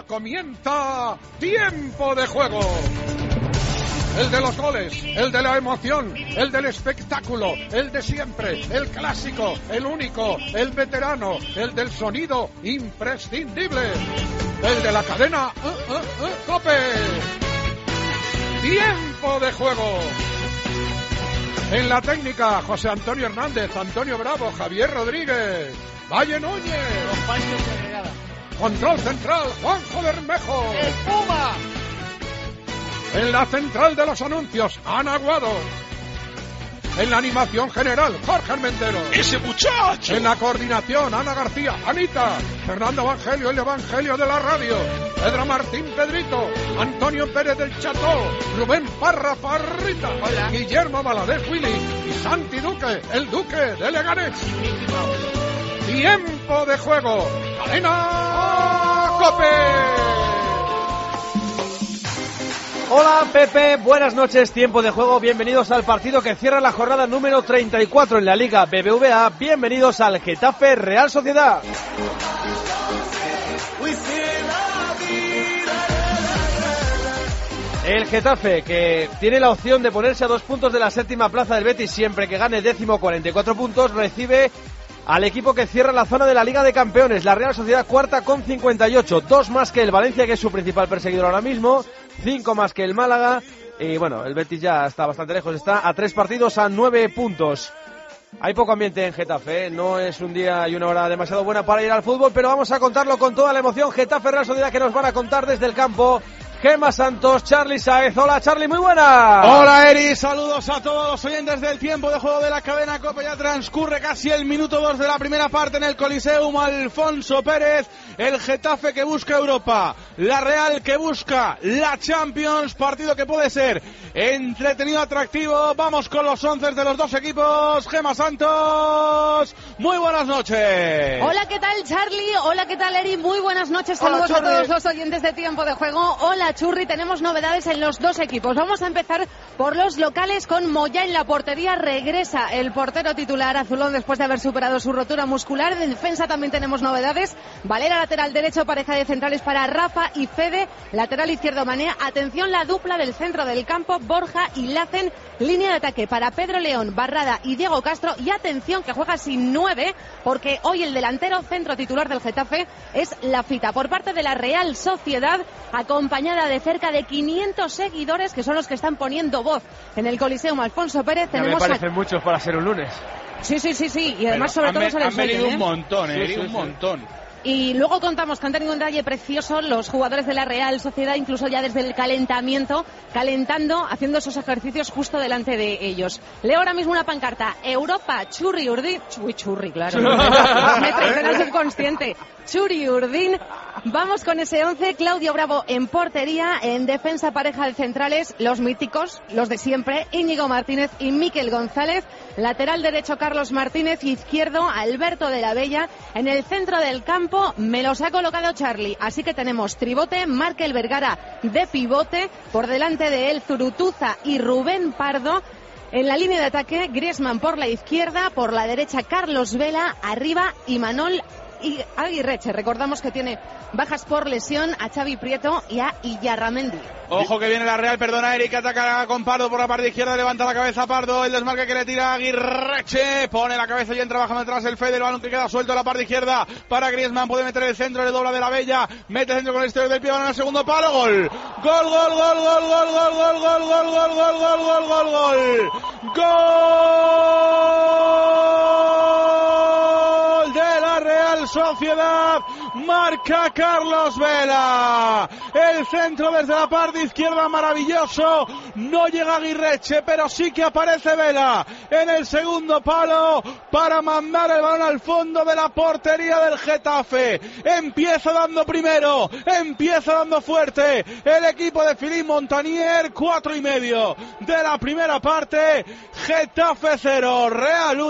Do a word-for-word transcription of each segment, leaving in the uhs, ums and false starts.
comienza Tiempo de Juego. El de los goles, el de la emoción, el del espectáculo, el de siempre, el clásico, el único, el veterano, el del sonido imprescindible, el de la cadena uh, uh, uh, COPE. Tiempo de Juego. En la técnica, José Antonio Hernández, Antonio Bravo, Javier Rodríguez, Valle Núñez. Control central, Juanjo Bermejo. ¡Espuma! En la central de los anuncios, Ana Aguado. En la animación general, Jorge Armendero. ¡Ese muchacho! En la coordinación, Ana García, Anita. Fernando Evangelio, el Evangelio de la radio. Pedro Martín Pedrito. Antonio Pérez del Cható. Rubén Parra Parrita. Hola. Guillermo Valadez Willy. Y Santi Duque, el Duque de Leganés. Tiempo de Juego. Cadena COPE. Hola Pepe, buenas noches, Tiempo de Juego, bienvenidos al partido que cierra la jornada número treinta y cuatro en la Liga B B V A, bienvenidos al Getafe Real Sociedad. El Getafe, que tiene la opción de ponerse a dos puntos de la séptima plaza del Betis siempre que gane décimo cuarenta y cuatro puntos, recibe al equipo que cierra la zona de la Liga de Campeones, la Real Sociedad cuarta con cincuenta y ocho, dos más que el Valencia, que es su principal perseguidor ahora mismo, cinco más que el Málaga, y bueno, el Betis ya está bastante lejos, está a tres partidos a nueve puntos. Hay poco ambiente en Getafe, ¿eh? No es un día y una hora demasiado buena para ir al fútbol, pero vamos a contarlo con toda la emoción. Getafe Real Sociedad, que nos van a contar desde el campo Gemma Santos, Charly Sáez. Hola Charly, muy buena. Hola Eri, saludos a todos los oyentes del Tiempo de Juego de la cadena COPE. Ya transcurre casi el minuto dos de la primera parte en el Coliseum Alfonso Pérez. El Getafe que busca Europa, la Real que busca la Champions. Partido que puede ser entretenido, atractivo. Vamos con los once de los dos equipos. Gemma Santos, muy buenas noches. Hola, ¿qué tal Charly? Hola, ¿qué tal Eri? Muy buenas noches, saludos Hola, a todos los oyentes de Tiempo de Juego. Hola Churri, tenemos novedades en los dos equipos. Vamos a empezar por los locales con Moyá en la portería. Regresa el portero titular azulón después de haber superado su rotura muscular. En defensa también tenemos novedades. Valera lateral derecho, pareja de centrales para Rafa y Fede. Lateral izquierdo Mané. Atención, la dupla del centro del campo, Borja y Lacen. Línea de ataque para Pedro León, Barrada y Diego Castro. Y atención, que juega sin nueve, porque hoy el delantero centro titular del Getafe es Lafita. Por parte de la Real Sociedad, acompañada de cerca de quinientos seguidores, que son los que están poniendo voz en el Coliseum Alfonso Pérez. Ya Tenemos me parecen a... muchos para ser un lunes. Sí, sí, sí, sí. Y además, Pero sobre todo, han, salen han venido sueltos, un ¿eh? montón, eh, Sí, sí, un sí. montón. Y luego contamos que han tenido un detalle precioso los jugadores de la Real Sociedad, incluso ya desde el calentamiento, calentando, haciendo esos ejercicios justo delante de ellos. Leo ahora mismo una pancarta: Europa, Churri Urdín. Uy, Churri, claro. Me traiciona el subconsciente. Churri Urdín. Vamos con ese once. Claudio Bravo en portería, en defensa pareja de centrales, los míticos, los de siempre, Íñigo Martínez y Miquel González. Lateral derecho Carlos Martínez, izquierdo Alberto de la Bella. En el centro del campo me los ha colocado Charly, así que tenemos tribote, Markel Vergara de pivote, por delante de él Zurutuza y Rubén Pardo. En la línea de ataque, Griezmann por la izquierda, por la derecha Carlos Vela, arriba Imanol y Aguirreche. Recordamos que tiene bajas por lesión a Xavi Prieto y a Illarramendi. Ojo que viene la Real, perdona Eric, ataca con Pardo por la parte izquierda, levanta la cabeza Pardo, el desmarque que le tira Aguirreche, bajando la cabeza y entra bajando atrás el Fede, el balón que queda suelto a la parte izquierda para Griezmann, puede meter el centro, le dobla de la Bella, mete el centro con el exterior del pie, balón al segundo palo, gol, gol, gol, gol, gol, gol, gol, gol, gol, gol, gol, gol, gol, gol, gol, gol, gol de la Real Sociedad, marca Carlos Vela, el centro desde la parte izquierda maravilloso, no llega Aguirreche, pero sí que aparece Vela en el segundo palo para mandar el balón al fondo de la portería del Getafe. Empieza dando primero, empieza dando fuerte el equipo de Philippe Montanier, cuatro y medio de la primera parte, Getafe cero, Real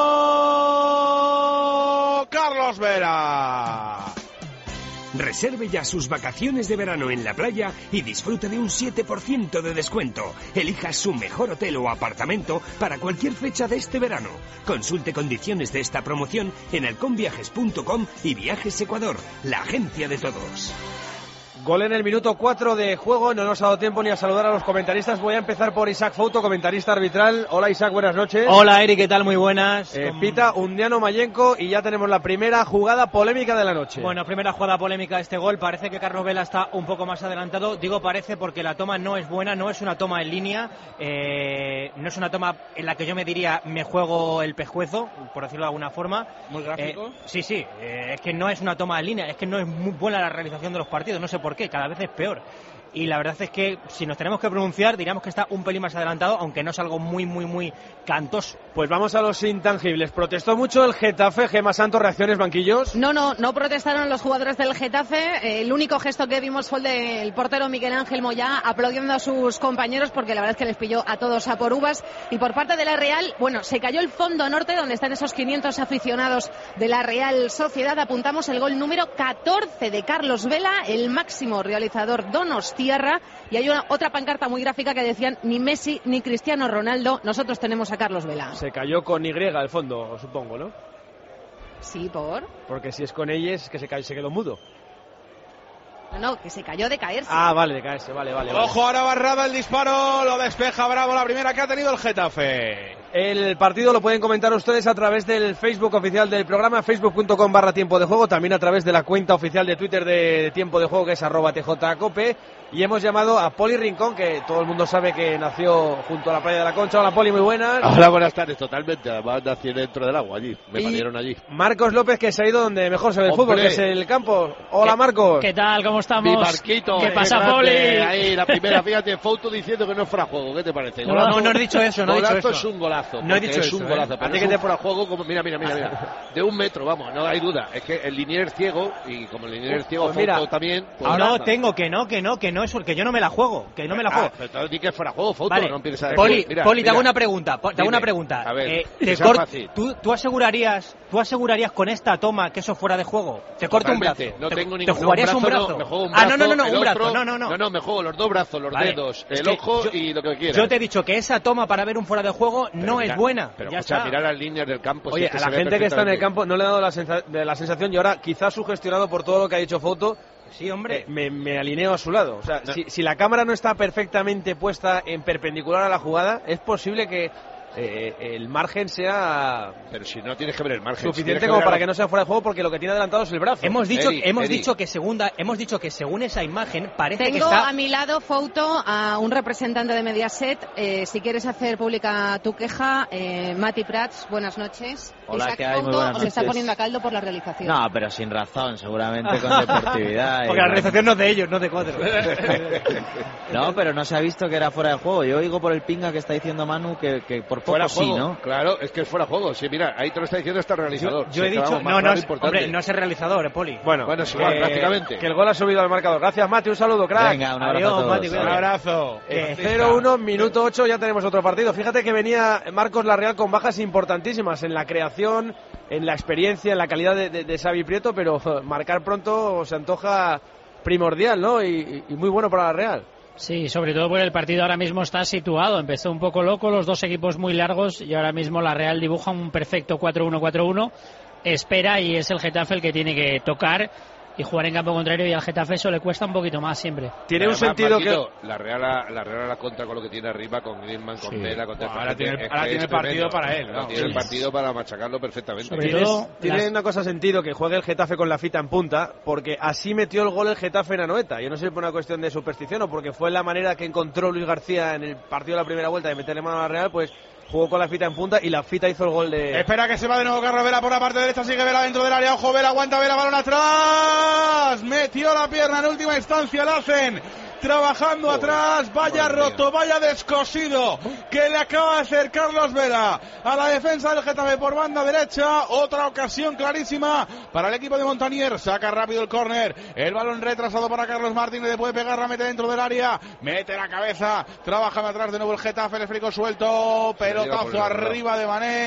uno, Carlos Vela. Reserve ya sus vacaciones de verano en la playa y disfrute de un siete por ciento de descuento. Elija su mejor hotel o apartamento para cualquier fecha de este verano. Consulte condiciones de esta promoción en halconviajes punto com y Viajes Ecuador, la agencia de todos. Gol en el minuto cuatro de juego, no nos ha dado tiempo ni a saludar a los comentaristas. Voy a empezar por Isaac Fouto, comentarista arbitral. Hola Isaac, buenas noches. Hola Eric, ¿qué tal? Muy buenas. Eh, Pita Undiano Mayenco y ya tenemos la primera jugada polémica de la noche. Bueno, primera jugada polémica de este gol. Parece que Carlos Vela está un poco más adelantado. Digo parece porque la toma no es buena, no es una toma en línea. Eh, no es una toma en la que yo me diría me juego el pescuezo, por decirlo de alguna forma. Muy gráfico. Eh, sí, sí, eh, es que no es una toma en línea, es que no es muy buena la realización de los partidos, no sé por qué, cada vez es peor. Y la verdad es que si nos tenemos que pronunciar diríamos que está un pelín más adelantado, aunque no es algo muy, muy, muy cantoso. Pues vamos a los intangibles. Protestó mucho el Getafe. Gemma Santos, reacciones, banquillos. No, no, no protestaron los jugadores del Getafe. El único gesto que vimos fue el del portero Miguel Ángel Moyá aplaudiendo a sus compañeros porque la verdad es que les pilló a todos a por uvas. Y por parte de la Real, bueno, se cayó el fondo norte donde están esos quinientos aficionados de la Real Sociedad. Apuntamos el gol número catorce de Carlos Vela, el máximo realizador donostiarra. Y hay una, otra pancarta muy gráfica que decían ni Messi ni Cristiano Ronaldo, nosotros tenemos a Carlos Vela. Se cayó con Y al fondo, supongo, ¿no? Sí, ¿por? Porque si es con ellos, que se, cayó, se quedó mudo. No, no, que se cayó de caerse. Ah, vale, de caerse, vale, vale. vale. Ojo, ahora Barrada el disparo, lo despeja Bravo, la primera que ha tenido el Getafe. El partido lo pueden comentar ustedes a través del Facebook oficial del programa, facebook punto com barra tiempo de juego, también a través de la cuenta oficial de Twitter de Tiempo de Juego, que es arroba tjcope, y hemos llamado a Poli Rincón, que todo el mundo sabe que nació junto a la playa de la Concha. Hola Poli, muy buenas. Hola, buenas tardes, totalmente, además nací dentro del agua allí, me y parieron allí. Marcos López, que se ha ido donde mejor se ve el Hombre. fútbol, que es el campo. Hola Marcos. ¿Qué tal? ¿Cómo estamos? Mi Marquito. ¿Qué eh, pasa, grande. Poli? Ahí, la primera, fíjate, foto diciendo que no es fuera juego, ¿qué te parece? No, no, no he dicho eso, no he dicho golazo eso. es un golazo. No he porque dicho es eso, un ¿eh? golazo, pero A ti es que un te- fuera juego, como, mira, mira, mira, mira, de un metro, vamos, no hay duda. Es que el linier es ciego, y como el linier es ciego, Pues mira, foto también. Pues no nada. tengo, que no, que no, que no es porque yo no me la juego, que no me la juego. Ah, pero entonces di que fuera juego, foto, Vale, no empieces a Poli, mira, Poli, te hago mira. una pregunta, po- te hago Dime. una pregunta. A ver, Eh, que te sea cor- fácil. ¿tú, tú asegurarías, tú asegurarías con esta toma que eso fuera de juego. Te corto un brazo. Totalmente. No te, tengo te ningún jugarías un brazo, brazo. No, me juego un ah, brazo, no, no, no, el un brazo. otro- No, no, no. No, no, me juego los dos brazos, los Vale. dedos, Es el que ojo yo- y lo que quieras. Yo te he dicho que esa toma para ver un fuera de juego Pero no mira, es buena. Pero ya escucha, está. mira las líneas del campo. si Oye, es que a se la ve gente que está en el perfectamente. campo no le he dado la, sensa- de la sensación, y ahora quizás sugestionado por todo lo que ha dicho Fouto, Sí, hombre. eh, me, me alineo a su lado. O sea, No. si, si la cámara no está perfectamente puesta en perpendicular a la jugada, es posible que eh, el margen sea Pero si no tienes que ver el margen. si suficiente tienes como ver para a- que no sea fuera de juego, porque lo que tiene adelantado es el brazo. Hemos dicho, Eri, hemos Eri. dicho que segunda, hemos dicho que según esa imagen parece que Tengo está. a mi lado, Fouto, a un representante de Mediaset. Eh, si quieres hacer pública tu queja, eh, Mati Prats, buenas noches. Hola, Isaac ¿qué hay? Muy Fouto buenas os está noches. poniendo a caldo por la realización. No, pero sin razón, seguramente con deportividad. y Porque la bueno. realización no es de ellos, no de cuatro. No, pero no se ha visto que era fuera de juego. Yo oigo por el pinga que está diciendo Manu que, que por poco Fuera sí, juego, ¿no? claro, es que es fuera juego. Sí, mira, ahí te lo está diciendo este realizador. Yo, yo he Sí, que dicho, vamos, más no, no, claro, es, importante. hombre, no es el realizador, eh, Poli. Bueno, Bueno, es igual, eh, prácticamente. que el gol ha subido al marcador. Gracias, Mati, un saludo, crack. Venga, un abrazo Adiós, a todos. Mati, cuídate. Un abrazo. Eh, cero uno, minuto ocho, ya tenemos otro partido. Fíjate que venía Marcos La Real con bajas importantísimas en la creación, en la experiencia, en la calidad de, de, de Xavi Prieto, pero eh, marcar pronto se antoja primordial, ¿no? Y, y muy bueno para La Real. Sí, sobre todo porque el partido ahora mismo está situado. Empezó un poco loco, los dos equipos muy largos, y ahora mismo la Real dibuja un perfecto cuatro uno cuatro uno. Espera, y es el Getafe el que tiene que tocar y jugar en campo contrario, y al Getafe eso le cuesta un poquito más siempre. Tiene un Además, sentido Marquito, que... La Real, a- la Real a la contra con lo que tiene arriba, con Griezmann, con Sí. Vela, con Ahora Ter- tiene- es ahora que tiene es partido tremendo. para él, Ahora ¿no? tiene Sí. el partido para machacarlo perfectamente. Sobre Tienes- todo tiene las- una cosa sentido que juegue el Getafe con la fita en punta, porque así metió el gol el Getafe en Anoeta. Yo no sé si por una cuestión de superstición o porque fue la manera que encontró Luis García en el partido de la primera vuelta de meterle mano a la Real, pues jugó con la fita en punta y la fita hizo el gol de... Espera que se va de nuevo Carlos Vela por la parte derecha, sigue Vela dentro del área, ojo Vela, aguanta Vela, balón atrás, metió la pierna en última instancia, la hacen trabajando atrás, vaya madre roto, vaya descosido que le acaba de hacer Carlos Vela a la defensa del Getafe por banda derecha. Otra ocasión clarísima para el equipo de Montanier, saca rápido el córner, el balón retrasado para Carlos Martínez, le puede pegar, la mete dentro del área, mete la cabeza, trabaja atrás de nuevo el Getafe, el frico suelto, pelotazo por el lado. arriba de Mané.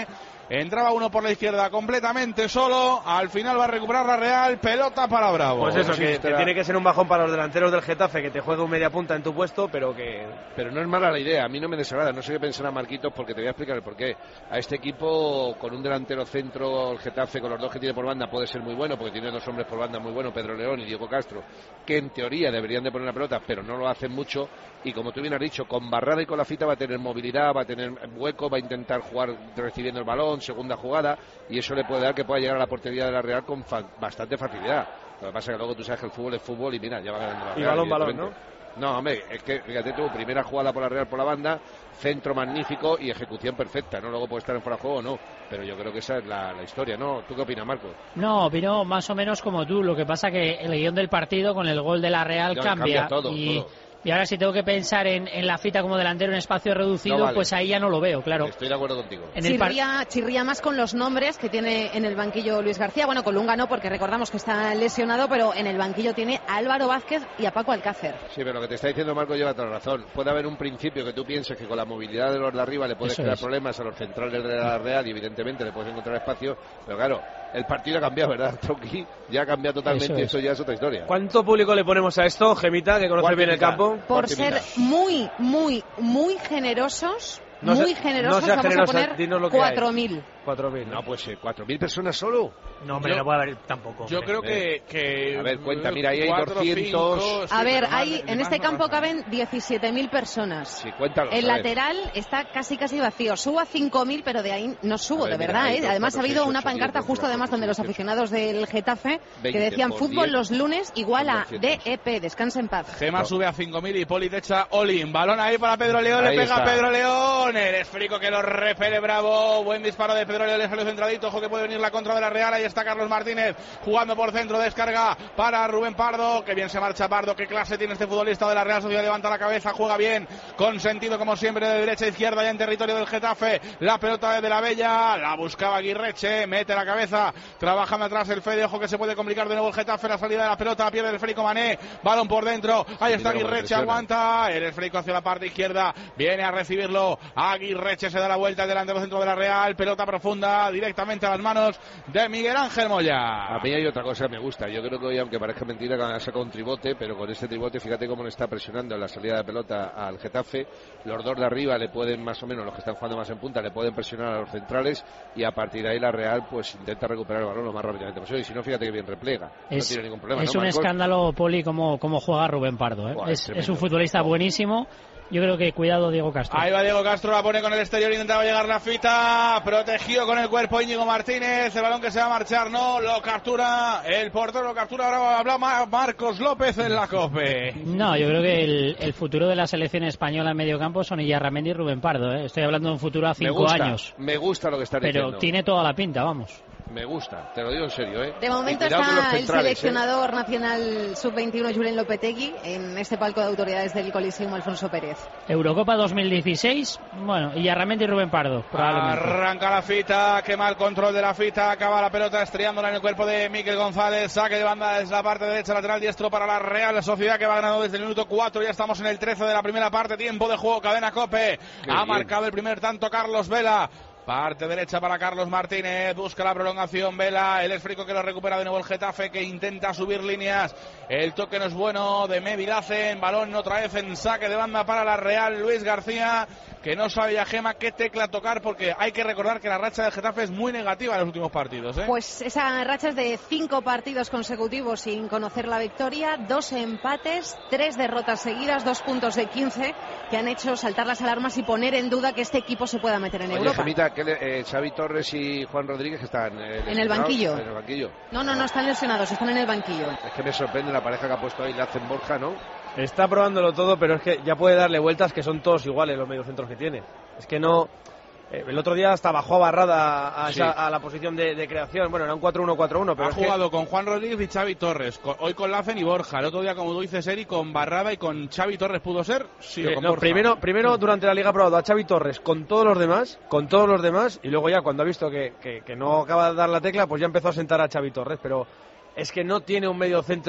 entraba uno por la izquierda completamente solo, al final va a recuperar la Real, pelota para Bravo. Pues eso, que, que tiene que ser un bajón para los delanteros del Getafe, que te juegue un media punta en tu puesto, pero que... Pero no es mala la idea, a mí no me desagrada, no sé qué pensará Marquitos, porque te voy a explicar el porqué. A este equipo, con un delantero centro, el Getafe, con los dos que tiene por banda, puede ser muy bueno, porque tiene dos hombres por banda muy buenos, Pedro León y Diego Castro, que en teoría deberían de poner la pelota, pero no lo hacen mucho, y como tú bien has dicho, con Barrada y con la Fita va a tener movilidad, va a tener hueco, va a intentar jugar recibiendo el balón, segunda jugada, y eso le puede dar que pueda llegar a la portería de la Real con fa bastante facilidad. Lo que pasa es que luego tú sabes que el fútbol es fútbol y mira, ya va ganando la Real. Y balón, balón, ¿no? No, hombre, es que fíjate tú, primera jugada por la Real por la banda, centro magnífico y ejecución perfecta, ¿no? Luego puede estar en fuera de juego o no, pero yo creo que esa es la, la historia, ¿no? ¿Tú qué opinas, Marco? No, opino más o menos como tú, lo que pasa que el guión del partido con el gol de la Real ya, cambia, cambia todo, y... todo. Y ahora si tengo que pensar en, en la Fita como delantero en espacio reducido, no vale. Pues ahí ya no lo veo, claro. Estoy de acuerdo contigo. En el chirría, chirría más con los nombres que tiene en el banquillo Luis García. Bueno, Colunga no, porque recordamos que está lesionado, pero en el banquillo tiene a Álvaro Vázquez y a Paco Alcácer. Sí, pero lo que te está diciendo Marco lleva toda la razón. Puede haber un principio que tú pienses que con la movilidad de los de arriba le puedes Eso crear es. problemas a los centrales de la Real y evidentemente le puedes encontrar espacio, pero claro, el partido ha cambiado, ¿verdad? Tronqui ya ha cambiado totalmente y Eso eso ya es otra historia. ¿Cuánto público le ponemos a esto, Gemita, que conoce bien el campo? Por ser muy, muy, muy generosos, No muy sea- generosos, no sea vamos generosa, a poner dinos lo que hay. cuatro mil. cuatro mil. No, pues eh, cuatro mil personas solo. No, hombre, Yo- no puede haber tampoco. Yo hombre. creo que, que... A ver, cuenta, mira, ahí hay cuatro, doscientos. cinco, sí, A ver, pero más, hay, ni en más, este no campo más. caben diecisiete mil personas. Sí, cuéntalo. El a ver. lateral está casi casi vacío. Subo a cinco mil, pero de ahí no subo, A ver, de mira, verdad. hay ¿eh? dos, Además ha cuatro, habido seis, una ocho, pancarta diez, justo doce, además donde los dieciocho. aficionados del Getafe que veinte decían por fútbol diez, los lunes igual a son D doscientos. E P. Descansa en paz. Gema sube a cinco mil y Poli echa Olin. Balón ahí para Pedro León, Ahí le pega está. a Pedro León. El esférico que lo repele Bravo. Buen disparo de Pedro León, le salió centradito. Ojo que puede venir la contra de la Real. Ahí está Carlos Martínez jugando por centro. Descarga para Rubén Pardo. Que bien se marcha Pardo. Qué clase tiene este futbolista de la Real Sociedad. Levanta la cabeza, juega bien. Con sentido como siempre de derecha a izquierda ya en territorio del Getafe. La pelota de la Bella. La buscaba Aguirreche. Mete la cabeza. Trabajando atrás el Fede. Ojo que se puede complicar de nuevo el Getafe. La salida de la pelota. Pierde el esférico Mané. Balón por dentro. Ahí está Mira cómo Aguirreche. presiona. Aguanta. El esférico hacia la parte izquierda. Viene a recibirlo. Aguirreche se da la vuelta al delantero centro de la Real. Pelota profunda directamente a las manos de Miguel Ángel Moya. A mí hay otra cosa que me gusta. Yo creo que hoy, aunque parezca mentira, ha sacado un tribote, pero con este tribote, fíjate cómo le está presionando en la salida de pelota al Getafe. Los dos de arriba le pueden, más o menos, los que están jugando más en punta, le pueden presionar a los centrales y a partir de ahí la Real pues intenta recuperar el balón lo más rápidamente posible. Y si no, fíjate que bien replega. Es, no tiene ningún problema. es ¿no, un Marcos? escándalo, Poli, cómo, cómo juega Rubén Pardo. ¿eh? Buah, es, tremendo. es un futbolista buenísimo. Yo creo que cuidado Diego Castro. Ahí va Diego Castro, la pone con el exterior, intentaba llegar la Fita, protegido con el cuerpo Íñigo Martínez, el balón que se va a marchar, no, lo captura, el portero lo captura, ahora habla Marcos López en la COPE. No, yo creo que el, el futuro de la selección española en medio campo son Illarramendi y Rubén Pardo. ¿eh? Estoy hablando de un futuro a Me cinco gusta, años. me gusta lo que está Pero diciendo. tiene toda la pinta, vamos. Me gusta, te lo digo en serio, ¿eh? De momento Y cuidado con los está el centrales, seleccionador nacional sub veintiuno Julen Lopetegui en este palco de autoridades del Coliseum Alfonso Pérez. Eurocopa dos mil dieciséis, bueno, Illarramendi y Rubén Pardo, probablemente. Arranca la Fita, quema el control de la Fita, acaba la pelota estrellándola en el cuerpo de Miquel González, saque de banda desde la parte derecha, lateral diestro para la Real Sociedad que va ganando desde el minuto cuatro, ya estamos en el trece de la primera parte, tiempo de juego, cadena COPE, Qué ha bien. marcado el primer tanto Carlos Vela. Parte derecha para Carlos Martínez, busca la prolongación Vela, el esférico que lo recupera de nuevo el Getafe que intenta subir líneas, el toque no es bueno de Mevilacen, balón otra vez en saque de banda para la Real, Luis García, que no sabe ya Gema qué tecla tocar porque hay que recordar que la racha del Getafe es muy negativa en los últimos partidos, ¿eh? Pues esa racha es de cinco partidos consecutivos sin conocer la victoria, dos empates, tres derrotas seguidas, dos puntos de quince que han hecho saltar las alarmas y poner en duda que este equipo se pueda meter en Oye, Europa. Gemita, que le- eh, Xavi Torres y Juan Rodríguez que están eh, En el banquillo. En el banquillo. No, no, no están lesionados, están en el banquillo. Es que me sorprende la pareja que ha puesto ahí, le hacen Borja, ¿no? Está probándolo todo, pero es que ya puede darle vueltas que son todos iguales los mediocentros que tiene. Es que no... eh, el otro día hasta bajó a Barrada a, Sí. esa- a la posición de, de creación. Bueno, era un cuatro uno cuatro uno, pero Ha es que- jugado con Juan Rodríguez y Xavi Torres, con- hoy con Lacen y Borja, el otro día como tú dices Eri, con Barrada y con Xavi Torres pudo ser, sí, o Eh, con no, Borja. primero, primero durante la Liga ha probado a Xavi Torres con todos los demás, con todos los demás, y luego ya cuando ha visto que, que, que no acaba de dar la tecla, pues ya empezó a sentar a Xavi Torres, pero es que no tiene un medio centro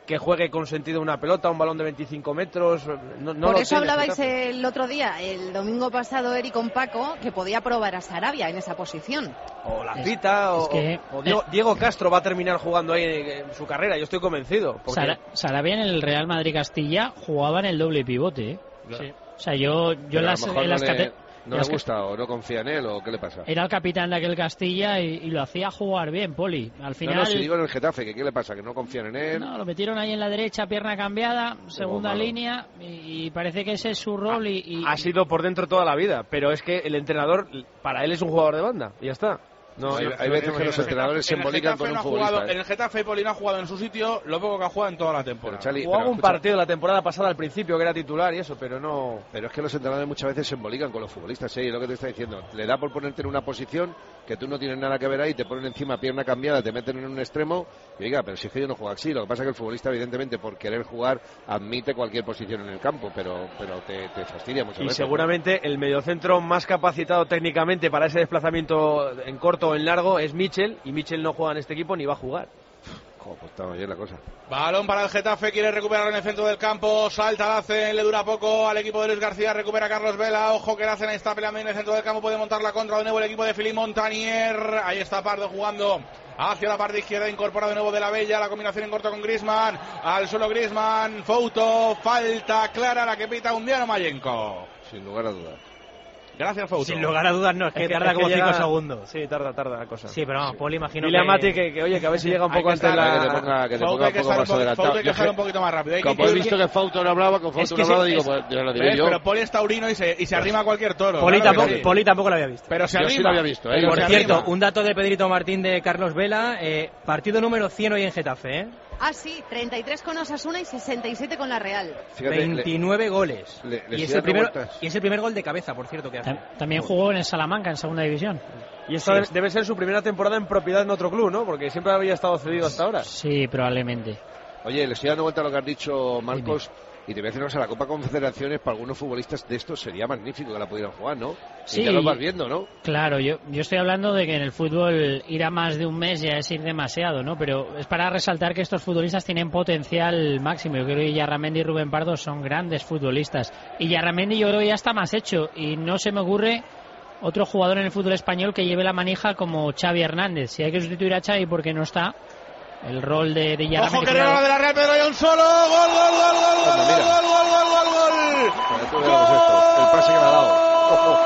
que juegue con sentido una pelota, un balón de veinticinco metros. No, no Por lo eso tiene hablabais Getafe. el otro día, el domingo pasado, Eric con Paco, que podía probar a Sarabia en esa posición. O la Es- Pita, es o, que- o Diego, Diego Castro va a terminar jugando ahí en, en su carrera, yo estoy convencido. Porque... Sara- Sarabia en el Real Madrid Castilla jugaba en el doble pivote, ¿eh? Claro. Sí. O sea, yo, yo Pero en a las, lo mejor en no las le, cate- no en las le gusta o no confía en él o qué le pasa. Era el capitán de aquel Castilla y, y lo hacía jugar bien, Poli. Al final No, no, si digo en el Getafe, que qué le pasa, que no confían en él. no, lo metieron ahí en la derecha, pierna cambiada, segunda malo. línea, y, y parece que ese es su rol. Y, y- Ha sido por dentro toda la vida, pero es que el entrenador, para él es un jugador de banda, y ya está. No, hay no, hay no veces tiene que los más. entrenadores se En el embolican Getafe con un no ha futbolista. jugado- ¿eh? En el Getafe Poli no ha jugado en su sitio lo poco que ha jugado en toda la Pero, temporada. Charlie, Jugaba pero un escucha, partido la temporada pasada al principio que era titular y eso, pero no... Pero es que los entrenadores muchas veces se embolican con los futbolistas, ¿eh? Y es lo que te está diciendo. Le da por ponerte en una posición que tú no tienes nada que ver ahí, te ponen encima pierna cambiada, te meten en un extremo y oiga, pero si es que yo no juego así. Lo que pasa es que el futbolista, evidentemente, por querer jugar, admite cualquier posición en el campo, pero, pero te, te fastidia muchas Y veces. seguramente el mediocentro más capacitado técnicamente para ese desplazamiento en corto o en largo es Mitchell, y Mitchell no juega en este equipo ni va a jugar. Joder, pues está bien la cosa. Balón para el Getafe, quiere recuperar en el centro del campo, salta Lacen, le dura poco al equipo de Luis García, recupera Carlos Vela, ojo que Lacen está peleando en el centro del campo, puede montar la contra de nuevo el equipo de Philippe Montanier, ahí está Pardo jugando hacia la parte izquierda, incorpora de nuevo de la Bella, la combinación en corto con Griezmann, al suelo Griezmann, Fouto, falta clara la que pita Undiano Mayenko. Sin lugar a dudas. Gracias, Fouto. Sin lugar a dudas, no, es que Es que- tarda es que como cinco llega- segundos. Sí, tarda, tarda la cosa. Sí, pero vamos, Poli imagino Dile a que... Mati que, que, oye, que a ver si llega un Hay poco que antes estar- Que te la... ponga, que te Fouto ponga hay un que poco estar más un po- adelantado. Fouto hay que Yo estar que- un poquito más rápido. Hay que- Como he visto que Fouto no hablaba, con Es Fouto que no hablaba, sí, digo, es- pues ya lo diré ¿Ves? yo. Pero Poli es taurino y se, y se arrima a cualquier toro. Poli, claro que tampoco, sí. Poli tampoco lo había visto. Pero se Yo arrima. sí lo había visto, ¿eh? Pero Por se cierto, arrima. un dato de Pedrito Martín de Carlos Vela, eh, partido número cien hoy en Getafe, ¿eh? Ah, sí, treinta y tres con Osasuna y sesenta y siete con la Real. Fíjate, le- veintinueve goles. le- le y, estoy es el dando primer, vueltas. y es el primer gol de cabeza, por cierto, que hace. Tam- También jugó en el Salamanca, en segunda división. Y esta debe- debe ser su primera temporada en propiedad en otro club, ¿no? Porque siempre había estado cedido hasta ahora. Sí, probablemente. Oye, le estoy dando vuelta a lo que has dicho, Marcos, y te voy a decir una cosa, la Copa Confederaciones para algunos futbolistas de estos sería magnífico que la pudieran jugar, ¿no? Sí. Y ya lo vas viendo, ¿no? Claro, yo, yo estoy hablando de que en el fútbol ir a más de un mes ya es ir demasiado, ¿no? Pero es para resaltar que estos futbolistas tienen potencial máximo. Yo creo que Yarramendi y Rubén Pardo son grandes futbolistas. Y Yarramendi yo creo que ya está más hecho. Y no se me ocurre otro jugador en el fútbol español que lleve la manija como Xavi Hernández. Si hay que sustituir a Xavi porque no está, el rol de, de Yarramendi... Ojo que regala de la Real, Pedro León solo. Gol, gol, gol, gol, gol, Anda, mira. gol, gol, gol, gol, gol. Para tú veas lo que es esto, el pase que le ha dado. Ojo.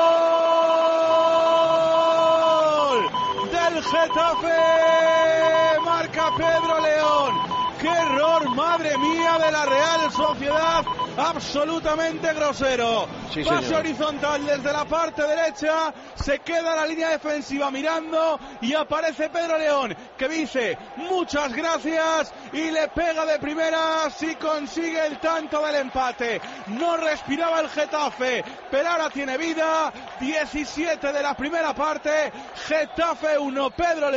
Gol del Getafe. Marca Pedro León. ¡Qué error, madre mía, de la Real Sociedad! Absolutamente grosero. Sí, Pase señor. horizontal desde la parte derecha, se queda la línea defensiva mirando y aparece Pedro León, que dice muchas gracias y le pega de primeras y consigue el tanto del empate. No respiraba el Getafe, pero ahora tiene vida. diecisiete de la primera parte, Getafe uno, Pedro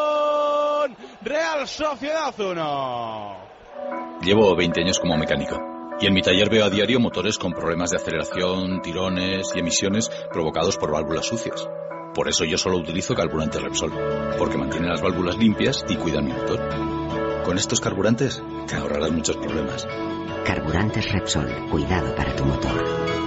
León, Real Sociedad uno. Llevo veinte años como mecánico y en mi taller veo a diario motores con problemas de aceleración, tirones y emisiones provocados por válvulas sucias. Por eso yo solo utilizo carburantes Repsol, porque mantienen las válvulas limpias y cuidan mi motor. Con estos carburantes te ahorrarás muchos problemas. Carburantes Repsol, cuidado para tu motor.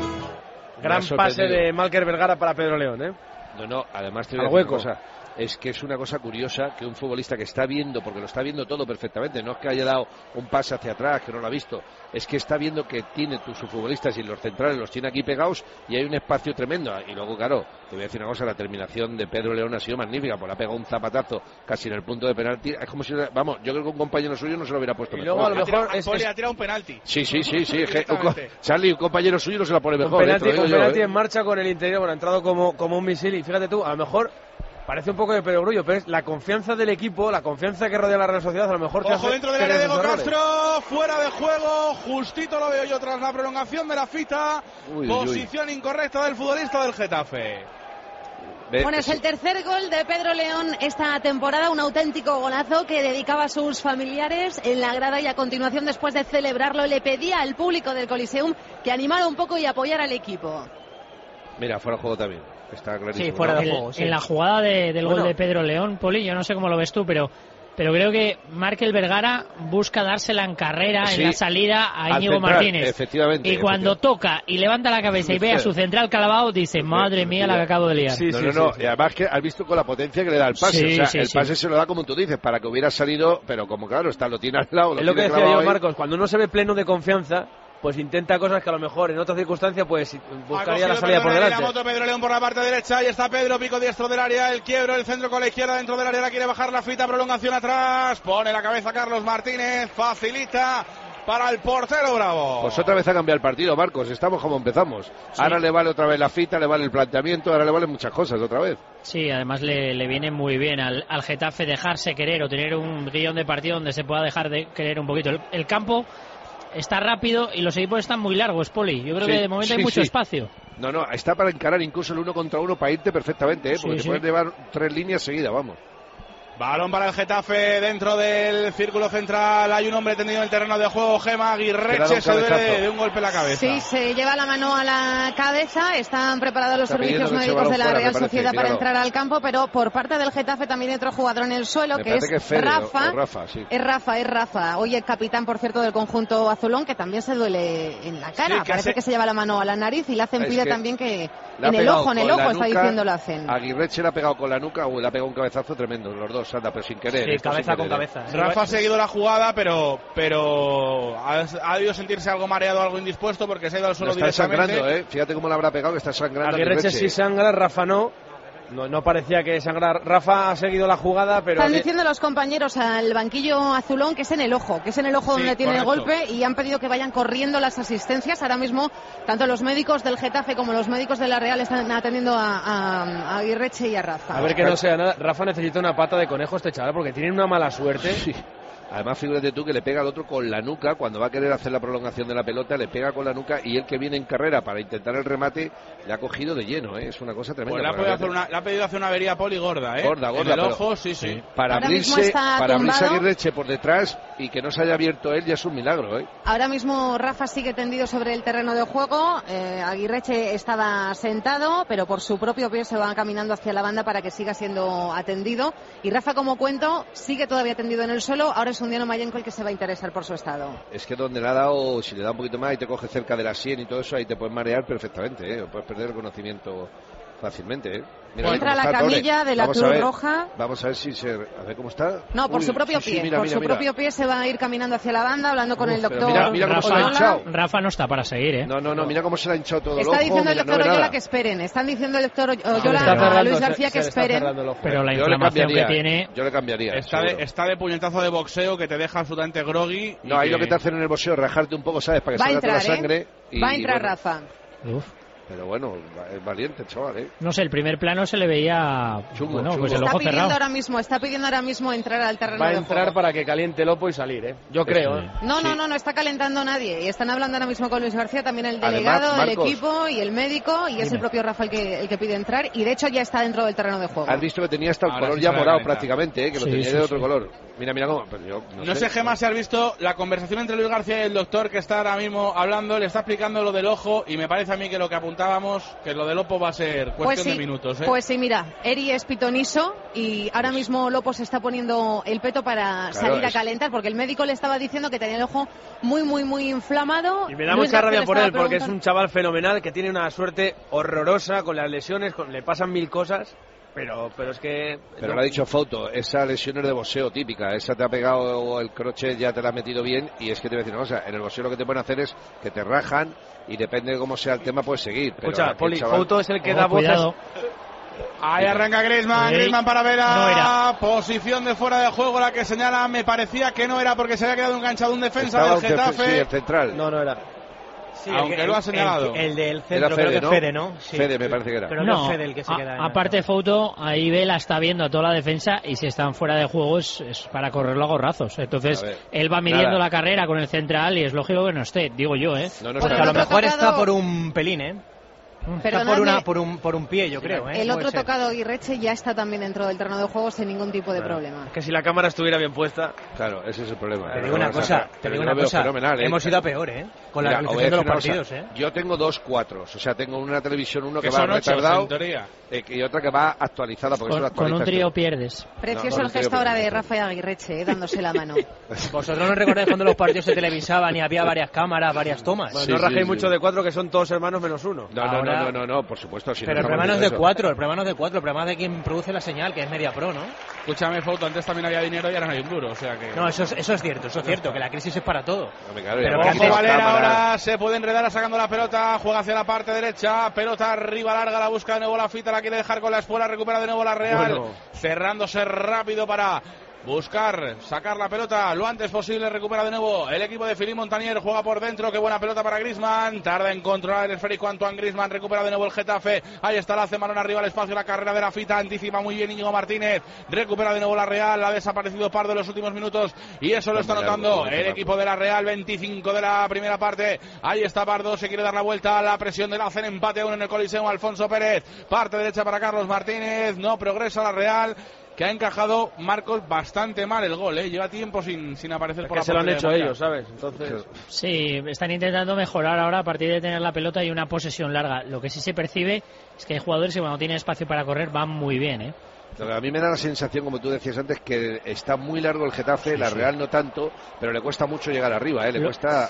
Gran Me ha pase sorprendido. de Malker Vergara para Pedro León, ¿eh? No, no, además te voy a Al decir hueco. una cosa. Es que es una cosa curiosa que un futbolista que está viendo, porque lo está viendo todo perfectamente, no es que haya dado un pase hacia atrás, que no lo ha visto, es que está viendo que tiene tus futbolistas y los centrales los tiene aquí pegados y hay un espacio tremendo. Y luego, claro, te voy a decir una cosa, la terminación de Pedro León ha sido magnífica, pues le ha pegado un zapatazo casi en el punto de penalti. Es como si, vamos, yo creo que un compañero suyo no se lo hubiera puesto Y mejor. luego a lo Ha tirado- mejor es- Poli es- ha tirado un penalti. Sí, sí, sí, sí. es que un co- Directamente. Charlie, un compañero suyo no se la pone Un mejor. eh, te penalti, lo digo un yo, penalti eh. en marcha con el interior, bueno, ha entrado como, como un misil y fíjate tú, a lo mejor parece un poco de perogrullo, pero es la confianza del equipo, la confianza que rodea a la Real Sociedad, a lo mejor te Ojo hace dentro del tener área de esos Diego errores. Castro, fuera de juego, justito lo veo yo tras la prolongación de la fita. Uy, uy, uy. Posición incorrecta del futbolista del Getafe. Ve, Bueno, es el tercer gol de Pedro León esta temporada, un auténtico golazo que dedicaba a sus familiares en la grada y a continuación, después de celebrarlo, le pedía al público del Coliseum que animara un poco y apoyara al equipo. Mira, fuera de juego también. Está clarísimo. Sí, fuera ¿no? de El- juego, sí. En la jugada de- del Bueno. gol de Pedro León, Poli, yo no sé cómo lo ves tú, pero pero creo que Markel Vergara busca dársela en carrera, sí, en la salida a Íñigo central, Martínez. Efectivamente. Y cuando efectivamente. toca y levanta la cabeza y ve a su central clavado, dice, madre mía, la que acabo de liar. Sí, no, sí, no, no. Sí, sí. Y además que has visto con la potencia que le da el pase. Sí, o sea, sí, el sí. pase se lo da como tú dices, para que hubiera salido, pero como claro, está, lo tiene al lado. Lo es lo que decía yo, Marcos, ahí. Cuando uno se ve pleno de confianza, pues intenta cosas que a lo mejor en otras circunstancias pues buscaría la salida Pedro por delante. La moto Pedro León por la parte derecha, ahí está Pedro, pico diestro del área, el quiebro, el centro con la izquierda dentro del área, la quiere bajar la fita, prolongación atrás, pone la cabeza Carlos Martínez, facilita para el portero Bravo. Pues otra vez ha cambiado el partido, Marcos, estamos como empezamos. Sí. Ahora le vale otra vez la fita, le vale el planteamiento, ahora le valen muchas cosas otra vez. Sí, además le, le viene muy bien al, al Getafe dejarse querer o tener un guión de partido donde se pueda dejar de querer un poquito. El, el campo está rápido y los equipos están muy largos, Poli. Yo creo sí, que de momento sí, hay mucho sí. espacio. No, no, está para encarar incluso el uno contra uno para irte perfectamente, ¿eh? Porque sí, te sí. puedes llevar tres líneas seguidas, vamos. Balón para el Getafe dentro del círculo central. Hay un hombre tendido en el terreno de juego. Gema Aguirreche se duele de un golpe en la cabeza. Sí, se lleva la mano a la cabeza. Están preparados los Está servicios médicos de la fuera, Real parece, Sociedad míralo. para entrar al campo, pero por parte del Getafe también hay otro jugador en el suelo, Me que es, que es Fede, Rafa. O, o Rafa sí. Es Rafa, es Rafa. Hoy el capitán, por cierto, del conjunto azulón, que también se duele en la cara. Sí, que parece se... que se lleva la mano a la nariz y le hacen pide también que en el ojo, en el ojo, está diciendo lo hacen. Aguirreche le ha pegado con la nuca o le ha pegado un cabezazo tremendo, los dos, anda, pero sin querer. Sí, cabeza con cabeza. ¿eh? Rafa ha seguido la jugada, pero pero ha, ha debido sentirse algo mareado, algo indispuesto, porque se ha ido al suelo está directamente. Está sangrando, ¿eh? Fíjate cómo le habrá pegado, que está sangrando. Aguirreche sí sangra, Rafa no. No, no parecía que sangrara. Rafa ha seguido la jugada, pero... Están diciendo los compañeros al banquillo azulón que es en el ojo, que es en el ojo sí, donde tiene correcto. el golpe, y han pedido que vayan corriendo las asistencias. Ahora mismo, tanto los médicos del Getafe como los médicos de la Real están atendiendo a, a, a Aguirreche y a Rafa. A ver que no sea nada. Rafa necesita una pata de conejo este chaval, porque tiene una mala suerte. Sí. Además, figúrate tú que le pega al otro con la nuca, cuando va a querer hacer la prolongación de la pelota, le pega con la nuca, y el que viene en carrera para intentar el remate, le ha cogido de lleno, ¿eh? Es una cosa tremenda. Pues le, ha podido hacer una, le ha pedido hacer una avería Poli gorda, ¿eh? Gorda, gorda. En el ojo, sí, sí. Para Ahora abrirse, para abrirse Aguirreche por detrás y que no se haya abierto él, ya es un milagro, ¿eh? Ahora mismo Rafa sigue tendido sobre el terreno de juego, eh, Aguirreche estaba sentado, pero por su propio pie se va caminando hacia la banda para que siga siendo atendido, y Rafa, como cuento, sigue todavía tendido en el suelo. Ahora es Undiano Mayenco el que se va a interesar por su estado. Es que donde le ha dado, si le da un poquito más y te coge cerca de la sien y todo eso, ahí te puedes marear perfectamente, ¿eh? Puedes perder el conocimiento fácilmente, ¿eh? Mira, entra la camilla Tore. de la Cruz Roja. Vamos a ver si se... A ver cómo está. No, por Uy, su propio sí, pie. Sí, mira, por mira, su mira. propio pie se va a ir caminando hacia la banda, hablando con Uf, el doctor. Mira, mira cómo se ha hinchado. Rafa no está para seguir, ¿eh? No, no, no, mira cómo se le ha hinchado todo Está el ojo. diciendo el mira, doctor no Oyola que esperen. Están diciendo el doctor Oyola no, a Luis García que esperen. Pero la inflamación que tiene... Yo le cambiaría. Está de, está de puñetazo de boxeo que te deja absolutamente groggy. No, ahí que... lo que te hacen en el boxeo es rajarte un poco, ¿sabes? Para que salga toda la sangre. Va a entrar Rafa. Uf. Pero bueno, es valiente, chaval, ¿eh? No sé, el primer plano se le veía chungo, bueno, chungo. Pues el está ojo pidiendo cerrado. ahora mismo, está pidiendo ahora mismo entrar al terreno Va a de entrar juego. para que caliente el opo y salir, ¿eh? Yo creo. ¿eh? No, sí. no, no, no está calentando nadie. Y están hablando ahora mismo con Luis García, también el delegado, Además, el equipo y el médico, y Dime. es el propio Rafa el que, el que pide entrar, y de hecho ya está dentro del terreno de juego. Has visto que tenía hasta el ahora color sí ya morado prácticamente, ¿eh? Que sí, lo tenía sí, de otro sí. color. Mira, mira cómo... Pero yo, no, no sé, sé, Gemma, si has visto la conversación entre Luis García y el doctor, que está ahora mismo hablando, le está explicando lo del ojo, y me parece a mí que lo que apuntábamos, que lo del opo va a ser cuestión pues sí, de minutos, ¿eh? Pues sí, mira, Eri es pitoniso y ahora mismo Lopo se está poniendo el peto para claro, salir a es... calentar, porque el médico le estaba diciendo que tenía el ojo muy, muy, muy inflamado. Y me da Luis mucha rabia por él, porque es un chaval fenomenal que tiene una suerte horrorosa con las lesiones, con, le pasan mil cosas. Pero, pero es que... Pero no. lo ha dicho Fouto, esa lesión es de boxeo típica, esa te ha pegado el crochet, ya te la ha metido bien, y es que te voy a decir una cosa, en el boxeo lo que te pueden hacer es que te rajan, y depende de cómo sea el tema, puedes seguir. Escucha, Poli, chaval... Fouto es el que oh, da cuidado. voces... Ahí arranca Griezmann, sí. Griezmann para Vela, no era. Posición de fuera de juego la que señala, me parecía que no era porque se había quedado enganchado un defensa Estaba del Getafe. Sí, el central. No, no era. Sí, aunque el, lo ha señalado. El, el del centro, Fede, creo que ¿no? Fede, ¿no? Sí. Fede me parece que era. Pero no, no es Fede el que se a, queda. aparte de Fouto, ahí Vela está viendo a toda la defensa y si están fuera de juego es, es para correrlo a gorrazos. Entonces, ver, él va midiendo nada. la carrera con el central y es lógico que no esté, digo yo, ¿eh? No, no Porque está a lo nada. mejor tocado... está por un pelín, ¿eh? Está por, una, por, un, por un pie, yo creo. ¿eh? El otro Puede tocado Aguirreche ya está también dentro del terreno de juego sin ningún tipo de Bueno, problema. Que si la cámara estuviera bien puesta. Claro, ese es el problema. Te digo una cosa, te digo una cosa. ¿eh? Hemos ido a peor, ¿eh? Con Mira, la os voy a realización de los decir una partidos, cosa. ¿eh? Yo tengo dos cuatros, o sea, tengo una televisión uno que, Que va son ocho, retardado en teoría. eh, y otra que va actualizada. Porque Con, eso lo con un actualizas trío tú. pierdes. Precioso No, no, el gesto no, ahora no, de no. Rafa y Aguirreche, eh, dándose la mano. ¿Vosotros no recordáis cuando los partidos se televisaban y había varias cámaras, varias tomas? Bueno, Sí, no sí, rajéis sí. mucho de cuatro, que son todos hermanos menos uno. No, no, Ahora- no, no, no, no, por supuesto. Si Pero el no problema no es estamos de viendo cuatro, el problema no es de cuatro, el problema es de quien produce la señal, que es Media Pro, ¿no? Escúchame, Fouto, antes también había dinero y ahora no hay un duro, o sea que... No, eso es, eso es cierto, eso es cierto, que la crisis es para todo. eso. No, me claro, Pero ya que antes Ojo, Valera cámaras- ahora se puede enredar sacando la pelota, juega hacia la parte derecha, pelota arriba larga, la busca de nuevo la Fita, la quiere dejar con la espuela, recupera de nuevo la Real, Bueno. cerrándose rápido para buscar, sacar la pelota lo antes posible, recupera de nuevo el equipo de Philippe Montanier, juega por dentro, qué buena pelota para Griezmann, tarda en controlar el esférico Antoine Griezmann, recupera de nuevo el Getafe, ahí está la hace balón arriba al espacio, la carrera de la Fita, anticipa muy bien Íñigo Martínez, recupera de nuevo la Real, ha desaparecido Pardo en los últimos minutos y eso lo está notando el equipo de la Real, veinticinco de la primera parte, ahí está Pardo, se quiere dar la vuelta a la presión de la hacen empate a uno en el Coliseo, Alfonso Pérez, parte derecha para Carlos Martínez, no progresa la Real, que ha encajado Marcos bastante mal el gol, ¿eh? Lleva tiempo sin, sin aparecer Es por que la se lo han portería hecho de Moya. ellos, ¿sabes? Entonces, Sí, están intentando mejorar ahora a partir de tener la pelota y una posesión larga. Lo que sí se percibe es que hay jugadores que cuando tienen espacio para correr van muy bien, ¿eh? Lo que a mí me da la sensación, como tú decías antes, que está muy largo el Getafe, Sí, la sí. Real no tanto, pero le cuesta mucho llegar arriba, ¿eh? Le Lo- cuesta...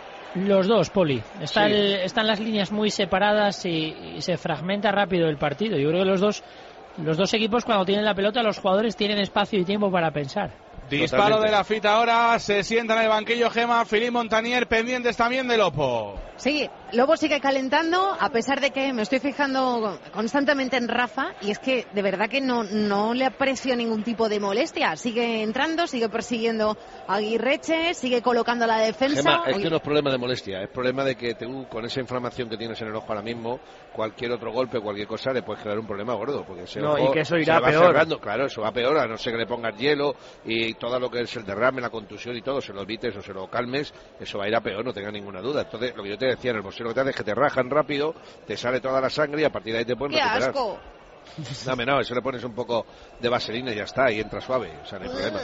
Los dos, Poli. Está Sí. el- están las líneas muy separadas y, y se fragmenta rápido el partido. Yo creo que los dos, los dos equipos cuando tienen la pelota, los jugadores tienen espacio y tiempo para pensar. Disparo Totalmente. de la Fita ahora, se sienta en el banquillo Gema, Philippe Montanier, pendientes también de Lopo. Sí, Lobo sigue calentando, a pesar de que me estoy fijando constantemente en Rafa, y es que de verdad que no, no le aprecio ningún tipo de molestia. Sigue entrando, sigue persiguiendo a Aguirreche, sigue colocando la defensa. Gemma, es Oye, que no es problema de molestia, es problema de que tú, con esa inflamación que tienes en el ojo ahora mismo, cualquier otro golpe, cualquier cosa, le puedes crear un problema gordo. Porque ese No, ojo y que eso se irá va peor. cerrando. Claro, eso va peor, a no ser que le pongas hielo y todo lo que es el derrame, la contusión y todo, se lo evites o se lo calmes, eso va a ir a peor, no tenga ninguna duda. Entonces, lo que yo te decía, en el boxeo lo que te hace es que te rajan rápido, te sale toda la sangre y a partir de ahí te pueden ¡qué recuperar. asco! Dame, no, eso le pones un poco de vaselina y ya está, y entra suave, o sea, no hay problema.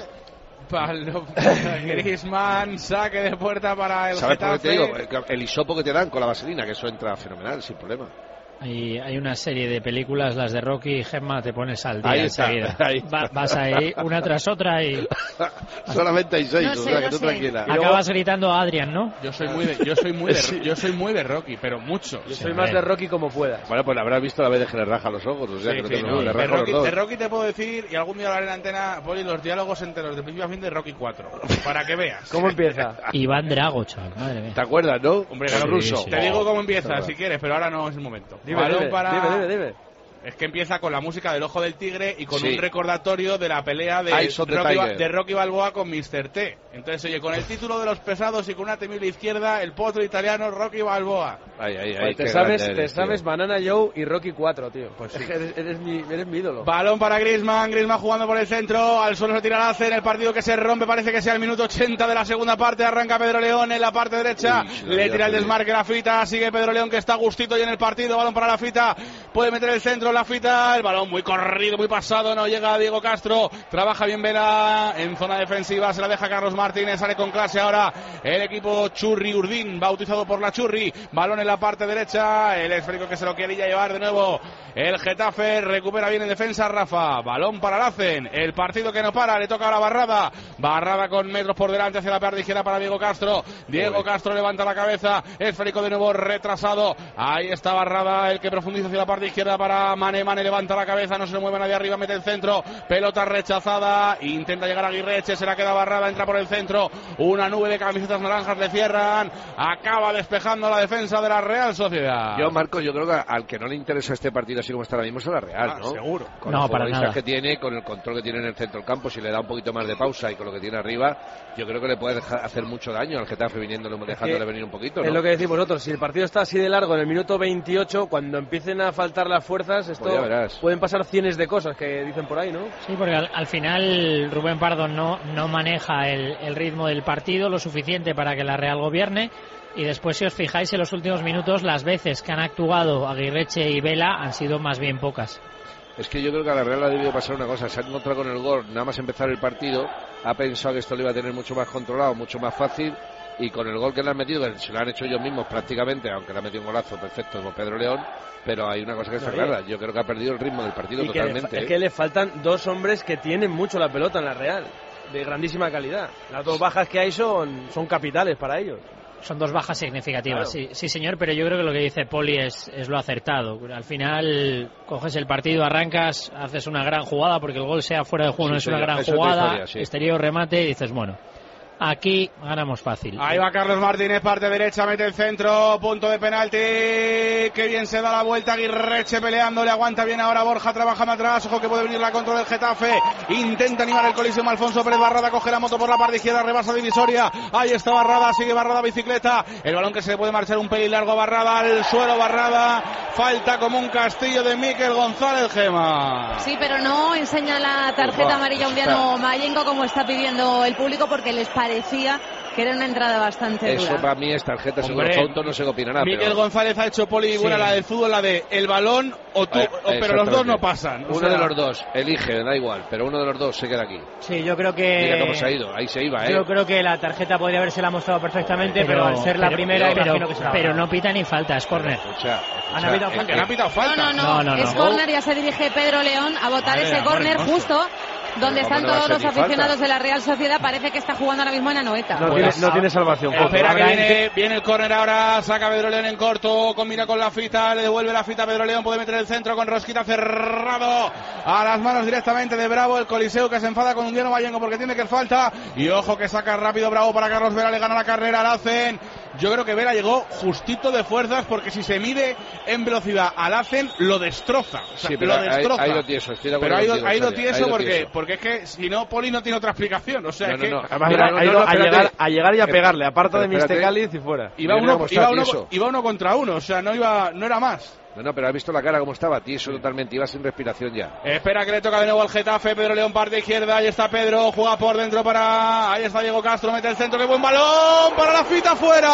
Palo, Griezmann, saque de puerta para el ¿Sabes por qué te Getafe. digo? El hisopo que te dan con la vaselina, que eso entra fenomenal, sin problema. Hay, hay una serie de películas, las de Rocky y Gemma, te pones al día Ahí está, enseguida. ahí Va- está. vas ahí una tras otra y Solamente hay seis, No o sé, sea, que no tú sé. tranquila. acabas gritando a Adrian, ¿no? Yo soy muy de, yo soy muy de, Sí. yo soy muy de Rocky, pero mucho. yo Sí, soy a más ver. de Rocky como puedas. Bueno, pues la habrás visto la vez de que le raja los ojos, o sea, que no te sí, no, preocupes, le de, raja los Rocky, dos. de Rocky te puedo decir, y algún día hablaré en la antena, Poli, los diálogos enteros de principio a fin de Rocky cuatro, para que veas. ¿Cómo empieza? Iván Drago, chaval, madre mía. ¿Te acuerdas, no? Hombre, Con claro, ruso. sí. Te digo cómo Oh, empieza, verdad. si quieres, pero ahora no es el momento. Dime, Balón dime, para... dime, dime, dime. Es que empieza con la música del Ojo del Tigre y con Sí. un recordatorio de la pelea de Eyes of the Rocky, Tiger. de Rocky Balboa con mister T. Entonces, oye, con el título de los pesados y con una temible izquierda, el potro italiano Rocky Balboa. Ay, ay, ay, Pues te qué sabes, grande te eres, sabes tío. Banana Joe y Rocky cuatro, tío. Pues sí. Es que eres, eres mi, eres mi ídolo. Balón para Griezmann, Griezmann jugando por el centro, al suelo se tira Lace en el partido que se rompe, parece que sea el minuto ochenta de la segunda parte, arranca Pedro León en la parte derecha, Uy, se la le había tira el perdido. desmarque la Fita, sigue Pedro León que está gustito y en el partido, balón para la Fita, puede meter el centro la Fita, el balón muy corrido, muy pasado, no llega a Diego Castro, trabaja bien Vela en zona defensiva, se la deja Carlos Martínez, sale con clase ahora el equipo Churri Urdín, bautizado por la Churri, balón en la parte derecha, el esférico que se lo quiere ya llevar de nuevo, el Getafe recupera bien en defensa Rafa, balón para Lacen, el partido que no para, le toca a la Barrada, Barrada con metros por delante hacia la parte izquierda para Diego Castro, Diego Castro levanta la cabeza, esférico de nuevo retrasado, ahí está Barrada, el que profundiza hacia la parte izquierda para Mane, Mane levanta la cabeza, no se le mueve nadie arriba, mete el centro, pelota rechazada, intenta llegar a Aguirreche, se la queda Barrada, entra por el centro, una nube de camisetas naranjas le cierran, acaba despejando la defensa de la Real Sociedad. Yo, Marco, yo creo que al que no le interesa este partido así como está ahora mismo es a la Real, Ah, ¿no? seguro. Con No, los para futbolistas nada. que tiene, con el control que tiene en el centro del campo, si le da un poquito más de pausa y con lo que tiene arriba, yo creo que le puede dejar hacer mucho daño al Getafe viniéndole, dejándole venir un poquito, ¿no? Es lo que decís vosotros, si el partido está así de largo en el minuto veintiocho, cuando empiecen a faltar faltar las fuerzas, esto pues pueden pasar cienes de cosas que dicen por ahí, ¿no? Sí, porque al, al final Rubén Pardo no, no maneja el, el ritmo del partido lo suficiente para que la Real gobierne. Y después, si os fijáis en los últimos minutos, las veces que han actuado Aguirreche y Vela han sido más bien pocas. Es que yo creo que a la Real ha debido pasar una cosa, se ha encontrado con el gol, nada más empezar el partido, ha pensado que esto lo iba a tener mucho más controlado, mucho más fácil, y con el gol que le han metido, que se lo han hecho ellos mismos prácticamente, aunque le ha metido un golazo perfecto como Pedro León, pero hay una cosa que está clara, yo creo que ha perdido el ritmo del partido y totalmente. Que le, ¿eh? Es que le faltan dos hombres que tienen mucho la pelota en la Real, de grandísima calidad. Las dos bajas que hay son, son capitales para ellos. Son dos bajas significativas, claro. sí, sí señor, pero yo creo que lo que dice Poli es, es lo acertado. Al final coges el partido, arrancas, haces una gran jugada, porque el gol sea fuera de juego sí, no es sí, una gran es jugada, historia, sí. exterior, remate, y dices, bueno, aquí ganamos fácil. Ahí va Carlos Martínez, parte derecha, mete el centro, punto de penalti, que bien se da la vuelta, Aguirreche peleando, le aguanta bien ahora Borja trabajando atrás, ojo que puede venir la contra del Getafe, intenta animar el Coliseum Alfonso Pérez Barrada, coge la moto por la parte izquierda, rebasa divisoria, ahí está Barrada, sigue Barrada bicicleta, el balón que se le puede marchar un pelín largo, Barrada al suelo, Barrada, falta como un castillo de Miquel González, Gema. Sí, pero no enseña la tarjeta Ufa, amarilla a Undiano Mayenco como está pidiendo el público, porque les parecía que era una entrada bastante Eso dura. para mí es tarjeta, seguro tonto, no se opina nada. Miguel pero... González ha hecho poli buena, Sí. la del fútbol, la de el balón o tú, Eh, o, pero los dos no exactamente. pasan. O Uno sea, de los dos, elige, da igual, pero uno de los dos se queda aquí. Sí, yo creo que... Mira cómo se ha ido, ahí se iba, ¿eh? Yo creo que la tarjeta podría haberse la mostrado perfectamente, pero, Pero- al ser la pero- primera, pero, imagino que se la pero van a no pita ni falta, es córner. Escucha, Han escucha, habido es falta, que- ¿ha pitado No, falta? no, no, No, no, es no. córner, ya se dirige Pedro León a votar Madre ese del amor córner hermoso. justo donde Pero están ¿cómo no va a todos ser los ni aficionados falta? de la Real Sociedad. Parece que está jugando ahora mismo en Anoeta. No, Pues, tiene, no tiene salvación. Espera que Habrá viene, viene el córner ahora, saca Pedro León en corto, combina con la fita, le devuelve la fita a Pedro León, puede meter el centro con Rosquita cerrado a las manos directamente de Bravo, el Coliseo que se enfada con Undiano Mayenco porque tiene que falta, y ojo que saca rápido Bravo para Carlos Vela, le gana la carrera, la hacen. Yo creo que Vela llegó justito de fuerzas, porque si se mide en velocidad al hacen lo destroza, o sea, Sí, pero lo destroza. ha ido tieso, estoy de acuerdo Pero ha ido, contigo, ha ido Soria, tieso ha ido porque, tieso. porque es que si no, Poli no tiene otra explicación, o sea, No, es no, que no. Además, Mira, ha, no, ha ido no, a, espérate. llegar, a llegar y a Pero- pegarle, aparta de pero mi este espérate. cáliz y fuera. iba Mira uno, cómo está iba, uno, tieso. iba uno contra uno, o sea, no iba, no era más. No, no, pero has visto la cara cómo estaba, tieso totalmente, iba sin respiración ya. Espera que le toca de nuevo al Getafe, Pedro León parte izquierda, ahí está Pedro, juega por dentro para, ahí está Diego Castro, mete el centro, qué buen balón, para la fita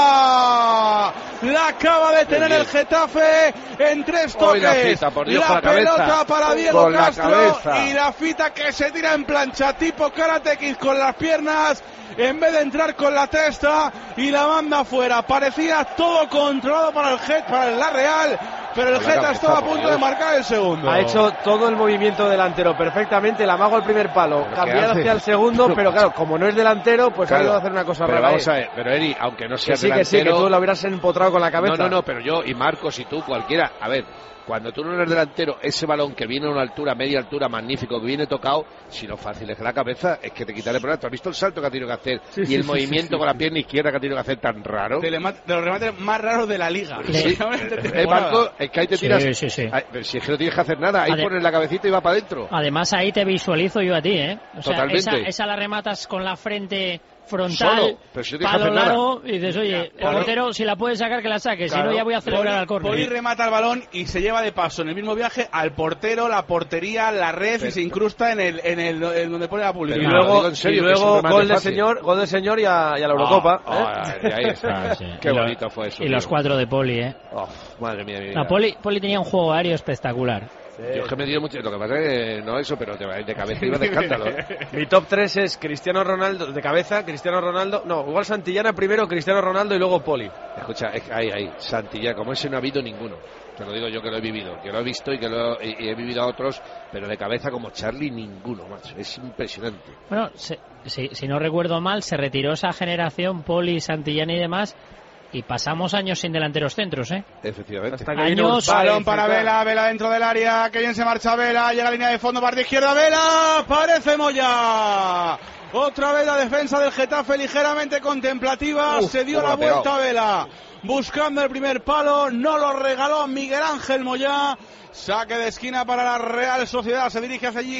fuera, la acaba de tener el Getafe en tres Hoy toques, la fita, por Dios, la con la cabeza. pelota para Diego Con la Castro cabeza. y la fita que se tira en plancha tipo Karate Kid con las piernas, en vez de entrar con la testa, y la manda fuera. Parecía todo controlado para el Get, para el La Real, pero el Con la Geta cabeza, estaba a por punto Dios. de marcar el segundo. Ha hecho todo el movimiento delantero perfectamente, el amago al primer palo, ¿Pero cambiar qué hace? hacia el segundo, pero claro, como no es delantero, pues Claro, ha ido a hacer una cosa pero rara. vamos ¿eh? a ver, pero Eri, aunque no Que seas sí, que sí, que delantero... tú lo hubieras empotrado con la cabeza. No, no, no, pero yo y Marcos y tú, cualquiera, a ver, cuando tú no eres delantero, ese balón que viene a una altura, media altura, magnífico, que viene tocado, si no fácil es que la cabeza, es que te quitaré por ¿Tú has visto el salto que ha tenido que hacer? Sí, y sí, el sí, movimiento sí, sí. con la pierna izquierda que ha tenido que hacer tan raro. De, lema- de los remates más raros de la liga. Sí. Eh, Marco, es que ahí te Sí, tiras... sí, sí. Ay, pero si es que no tienes que hacer nada, ahí Ade- pones la cabecita y va para adentro. Además, ahí te visualizo yo a ti, ¿eh? O sea, Totalmente. esa, esa la rematas con la frente frontal, Solo, pero si no tienes que palo hacer nada. largo, y dices, oye, el Poli- portero, si la puede sacar, que la saque, si Claro. no, ya voy a celebrar Poli- al córner. Poli remata el balón y se lleva de paso en el mismo viaje al portero, la portería, la red, Pero- y se incrusta en el, en el en donde pone la Y publicidad. Pero lo luego, digo en serio, y que es un luego remate gol del fácil. señor, gol del señor y a, y a la Eurocopa. Ah, ¿eh? ah, y ahí está. Ah, sí. Qué Y lo- bonito fue eso. Y los tío. cuatro de Poli, ¿eh? Oh, madre mía, mi vida. La Poli, Poli tenía un juego aéreo espectacular. Yo es que me dio mucho. Lo que pasa es que no eso, pero te va de cabeza iba de escándalo. ¿eh? Mi top tres es Cristiano Ronaldo, de cabeza, Cristiano Ronaldo, no, igual Santillana primero, Cristiano Ronaldo y luego Poli. Escucha, es que ahí, ahí, Santillana, como ese no ha habido ninguno. Te lo digo yo que lo he vivido, que lo he visto y que lo y, y he vivido a otros, pero de cabeza como Charlie ninguno, macho. Es impresionante. Bueno, se- si, si no recuerdo mal, se retiró esa generación, Poli, Santillana y demás, y pasamos años sin delanteros centros, ¿eh? Efectivamente. Hasta que Años- vino Urpay, Balón para claro. Vela, Vela dentro del área, que bien se marcha Vela, llega a línea de fondo, parte izquierda, Vela, parece Moya. Otra vez la defensa del Getafe ligeramente contemplativa, Uf, se dio cómo la la ha pegado. vuelta Vela, buscando el primer palo, no lo regaló Miguel Ángel Moya. Saque de esquina para la Real Sociedad, se dirige hacia allí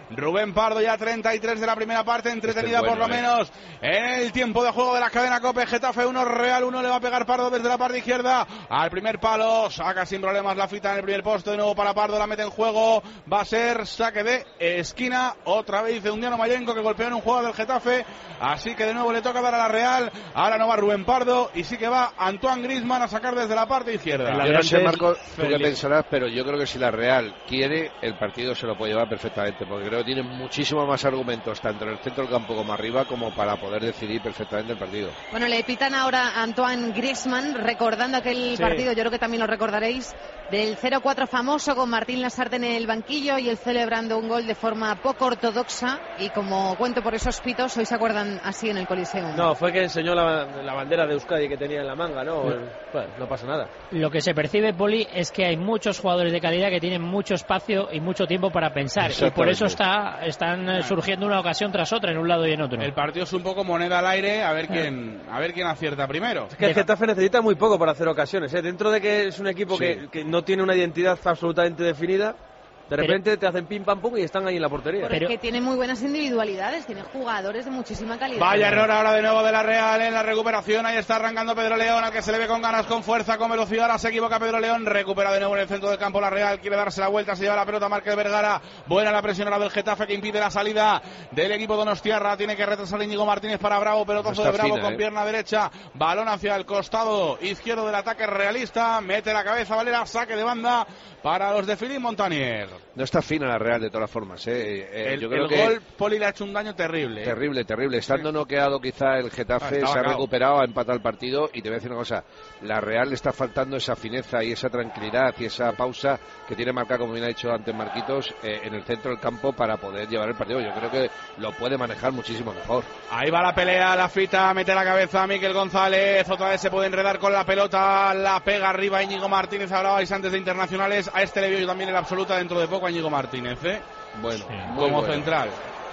Rubén Pardo ya treinta y tres de la primera parte, entretenida este bueno, por lo eh. menos en el tiempo de juego de la cadena COPE. Getafe uno, Real uno, le va a pegar Pardo desde la parte izquierda al primer palo, saca sin problemas la fita en el primer poste, de nuevo para Pardo, la mete en juego, va a ser saque de esquina, otra vez de Undiano Mayenco que golpeó en un juego del Getafe, así que de nuevo le toca dar a la Real, ahora no va Rubén Pardo y sí que va Antoine Griezmann a sacar desde la parte izquierda. Yo no sé, Marco, tú qué pensarás, pero yo creo que si la Real quiere, el partido se lo puede llevar perfectamente, porque creo que tiene muchísimo más argumentos, tanto en el centro del campo como arriba, como para poder decidir perfectamente el partido. Bueno, le pitan ahora a Antoine Griezmann, recordando aquel sí. partido, yo creo que también lo recordaréis, del cero cuatro famoso con Martín Lasarte en el banquillo y él celebrando un gol de forma poco ortodoxa, y como cuento por esos pitos, hoy se acuerdan así en el Coliseo. No, fue que enseñó la, la bandera de Euskadi que tenía en la manga, ¿no? Sí. Bueno, no pasa nada. Lo que se percibe, Poli, es que hay muchos jugadores de calidad que tienen mucho espacio y mucho tiempo para pensar, y por eso está, están surgiendo una ocasión tras otra en un lado y en otro. El partido es un poco moneda al aire, a ver quién, a ver quién acierta primero. Es que el Getafe necesita muy poco para hacer ocasiones, ¿eh? Dentro de que es un equipo sí. que, que no tiene una identidad absolutamente definida, de repente pero, te hacen pim pam pum y están ahí en la portería. Pero es que tiene muy buenas individualidades, tiene jugadores de muchísima calidad. Vaya error ahora de nuevo de la Real en la recuperación, ahí está arrancando Pedro León, al que se le ve con ganas, con fuerza, con velocidad, ahora se equivoca Pedro León, recupera de nuevo en el centro del campo la Real, quiere darse la vuelta, se lleva la pelota Márquez Vergara, buena la presión ahora del Getafe que impide la salida del equipo donostiarra, tiene que retrasar Íñigo Martínez para Bravo, pelotazo de Bravo fina, con eh. pierna derecha, balón hacia el costado izquierdo del ataque realista, mete la cabeza Valera, saque de banda para los de Philippe Montanier. No está fina la Real de todas formas, ¿eh? Eh, el yo creo el que gol Poli le ha hecho un daño terrible. ¿eh? Terrible, terrible. Estando noqueado quizá el Getafe, ah, se ha cao. recuperado, ha empatado el partido y te voy a decir una cosa, la Real le está faltando esa fineza y esa tranquilidad y esa pausa que tiene marcada, como bien ha dicho antes Marquitos, eh, en el centro del campo para poder llevar el partido. Yo creo que lo puede manejar muchísimo mejor. Ahí va la pelea, la fita, mete la cabeza a Miquel González, otra vez se puede enredar con la pelota, la pega arriba Íñigo Martínez, hablabais antes de internacionales, a este le veo yo también en la absoluta dentro de poco a Íñigo Martínez, ¿eh? Bueno, sí, como bueno. central